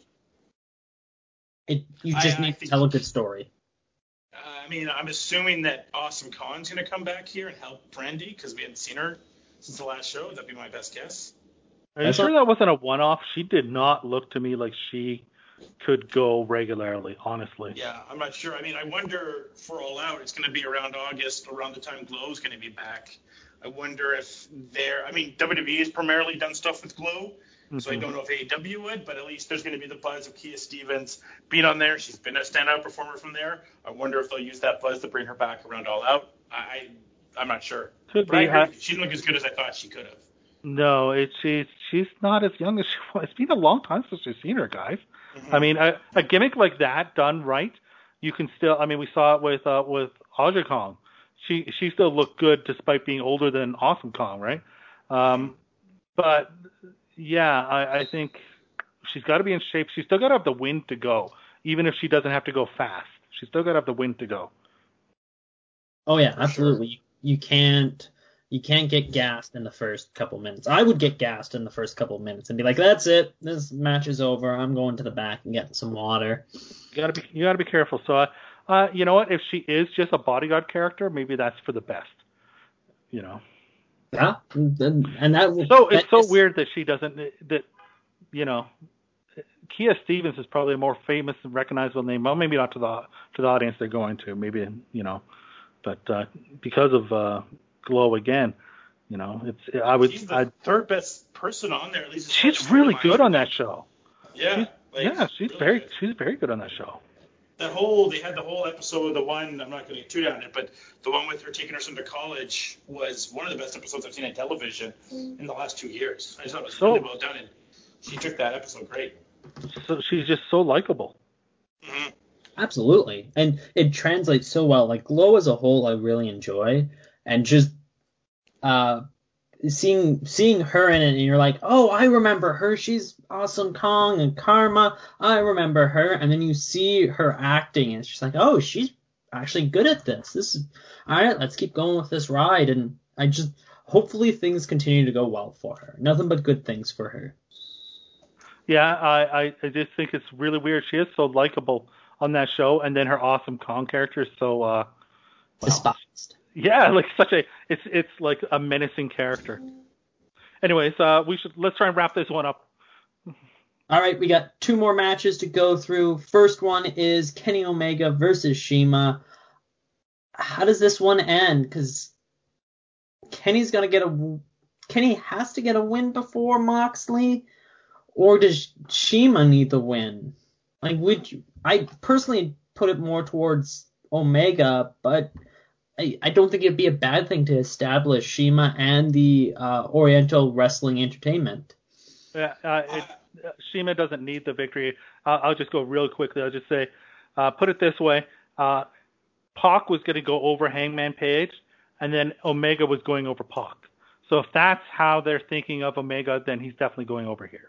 It you just I- I need to think- tell a good story. Uh, I mean, I'm assuming that Awesome Khan's going to come back here and help Brandy because we hadn't seen her since the last show. That'd be my best guess. Are you That's sure not- that wasn't a one-off? She did not look to me like she could go regularly, honestly. Yeah, I'm not sure. I mean, I wonder for All Out, it's going to be around August, around the time Glow's going to be back. I wonder if they're. I mean, W W E has primarily done stuff with Glow, Mm-hmm. so I don't know if A E W would, but at least there's going to be the buzz of Kia Stevens being on there. She's been a standout performer from there. I wonder if they'll use that buzz to bring her back around All Out. I, I'm not sure. Could but be. I agree. I, with you. She didn't look as good as I thought she could have. No, it's she's she's not as young as she was. It's been a long time since we've seen her, guys. Mm-hmm. I mean, a, a gimmick like that done right, you can still. I mean, we saw it with uh, with Aja Kong. She she still looked good despite being older than Awesome Kong, right? Um, but yeah, I, I think she's got to be in shape. She's still got to have the wind to go, even if she doesn't have to go fast. She's still got to have the wind to go. Oh yeah, For absolutely. sure. You, you can't you can't get gassed in the first couple minutes. I would get gassed in the first couple minutes and be like, "That's it. This match is over. I'm going to the back and getting some water." You gotta be you gotta be careful. So, uh, uh, you know what? If she is just a bodyguard character, maybe that's for the best. You know. Yeah, and, and that So it's that so is- weird that she doesn't. That you know, Kia Stevens is probably a more famous and recognizable name. Well, maybe not to the to the audience they're going to. Maybe you know, but uh, because of uh, Glow again, you know, it's I would. She's the I'd, third best person on there, at least. as far she's as really storylines good go. on that show. Yeah, She's, like, yeah, she's really very good. she's very good on that show. That whole, they had the whole episode, the one, I'm not going to get too down it, but the one with her taking her son to college was one of the best episodes I've seen on television in the last two years. I just thought it was So- really well done, and she took that episode great. So she's just so likable. Mm-hmm. Absolutely, and it translates so well. Like Glow as a whole, I really enjoy, and just uh, seeing seeing her in it, and you're like, oh, I remember her. She's Awesome Kong and Karma. I remember her, and then you see her acting, and it's just like, oh, she's actually good at this. This is all right. Let's keep going with this ride, and I just hopefully things continue to go well for her. Nothing but good things for her. Yeah, I, I, I just think it's really weird. She is so likable on that show, and then her Awesome Kong character is so uh, well, Despised. yeah, like such a it's it's like a menacing character. Anyways, uh, we should let's try and wrap this one up. All right, we got two more matches to go through. First one is Kenny Omega versus Shima. How does this one end? Because Kenny's gonna get a Kenny has to get a win before Moxley, or does Shima need the win? Like, would you, I personally put it more towards Omega, but I, I don't think it'd be a bad thing to establish Shima and the uh, Oriental Wrestling Entertainment. Yeah, uh, it, uh, Shima doesn't need the victory. I'll, I'll just go real quickly. I'll just say, uh, put it this way: uh, Pac was going to go over Hangman Page, and then Omega was going over Pac. So if that's how they're thinking of Omega, then he's definitely going over here.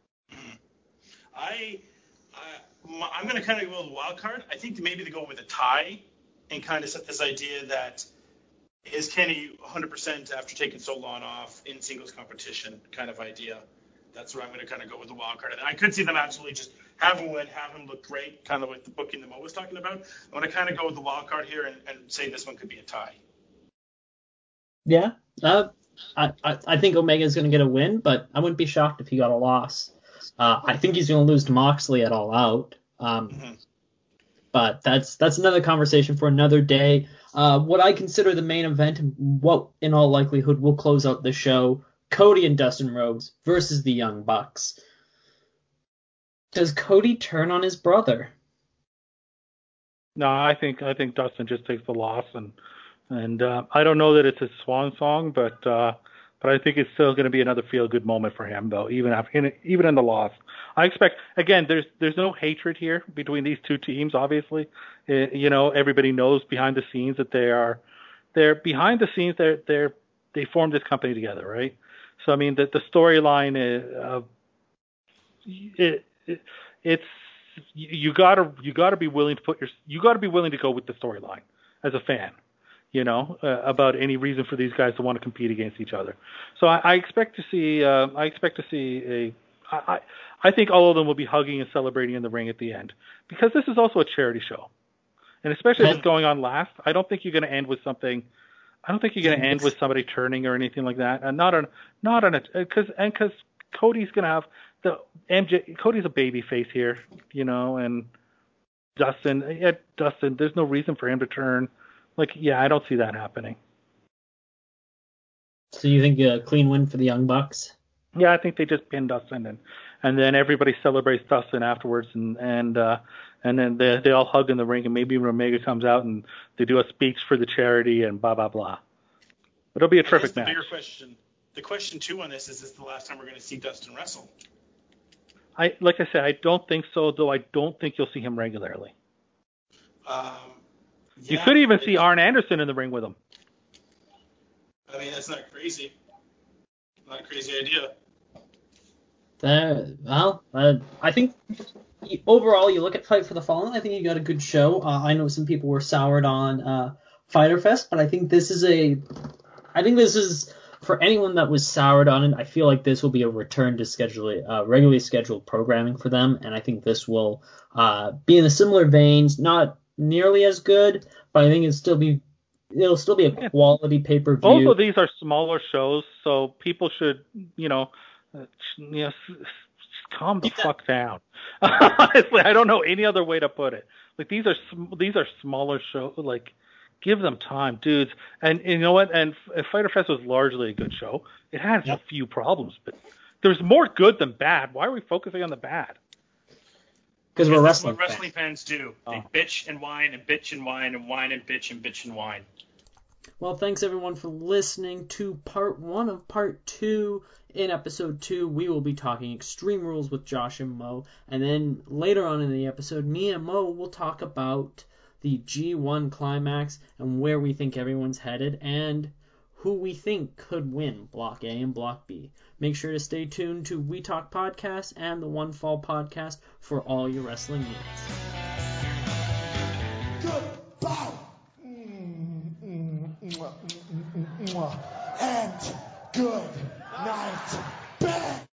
I, I I'm going to kind of go with a wild card. I think maybe they go with a tie and kind of set this idea that is Kenny one hundred percent after taking so long off in singles competition kind of idea. That's where I'm going to kind of go with the wild card. And I could see them absolutely just have him win, have him look great, kind of like the booking that Mo was talking about. I want to kind of go with the wild card here and, and say this one could be a tie. Yeah, uh, I, I I think Omega's going to get a win, but I wouldn't be shocked if he got a loss. Uh, I think he's going to lose to Moxley at All Out. Um, Mm-hmm. But that's that's another conversation for another day. Uh, what I consider the main event, and what in all likelihood will close out the show, Cody and Dustin Rhodes versus the Young Bucks. Does Cody turn on his brother? No, I think I think Dustin just takes the loss, and and uh, I don't know that it's his swan song, but uh, but I think it's still going to be another feel good moment for him, though, even after, in, even in the loss. I expect again. There's there's no hatred here between these two teams. Obviously, it, you know everybody knows behind the scenes that they are they're behind the scenes. They're they're they formed this company together, right? So I mean the the storyline is uh, it, it it's you gotta you gotta be willing to put your you gotta be willing to go with the storyline as a fan, you know, uh, about any reason for these guys to want to compete against each other. So I, I expect to see uh, I expect to see a I, I think all of them will be hugging and celebrating in the ring at the end, because this is also a charity show, and especially if it's going on last, I don't think you're going to end with something. I don't think you're going to end with somebody turning or anything like that, and not on not on a because and because Cody's going to have the M J. Cody's a baby face here, you know, and Dustin. Yeah, Dustin. There's no reason for him to turn. Like, yeah, I don't see that happening. So you think a clean win for the Young Bucks? Yeah, I think they just pin Dustin, and and then everybody celebrates Dustin afterwards, and and uh, and then they they all hug in the ring, and maybe Omega comes out and they do a speech for the charity and blah blah blah. It'll be a terrific the match. Bigger question. The question too on this is: Is this the last time we're going to see Dustin wrestle? I like I said, I don't think so, though. I don't think you'll see him regularly. Um, yeah, you could even see Arn Anderson in the ring with him. I mean, that's not crazy. Not a crazy idea. That, well, uh, I think overall, you look at Fight for the Fallen, I think you got a good show. Uh, I know some people were soured on uh, Fyter Fest, but I think this is a, I think this is, for anyone that was soured on it, I feel like this will be a return to schedule, uh, regularly scheduled programming for them, and I think this will uh, be in a similar veins, not nearly as good, but I think it'll still be, it'll still be a quality pay-per-view. Both of these are smaller shows, so people should, you know, uh, you know, s- s- calm the fuck down. Honestly, I don't know any other way to put it. Like these are sm- these are smaller shows. Like, give them time, dudes. And, and you know what? And F- Fyter Fest was largely a good show. It had Yep. a few problems, but there's more good than bad. Why are we focusing on the bad? Because we're That's wrestling what wrestling fans. fans do. They Oh. bitch and whine and bitch and whine and whine and bitch and bitch and whine. Well, thanks everyone for listening to part one of part two. In episode two, we will be talking Extreme Rules with Josh and Mo. And then later on in the episode, me and Mo will talk about the G one climax and where we think everyone's headed and who we think could win Block A and Block B. Make sure to stay tuned to We Talk Podcast and the One Fall Podcast for all your wrestling needs. Goodbye. Mm, mm, mwah, mm, mm, mm, mwah. And good night, bang.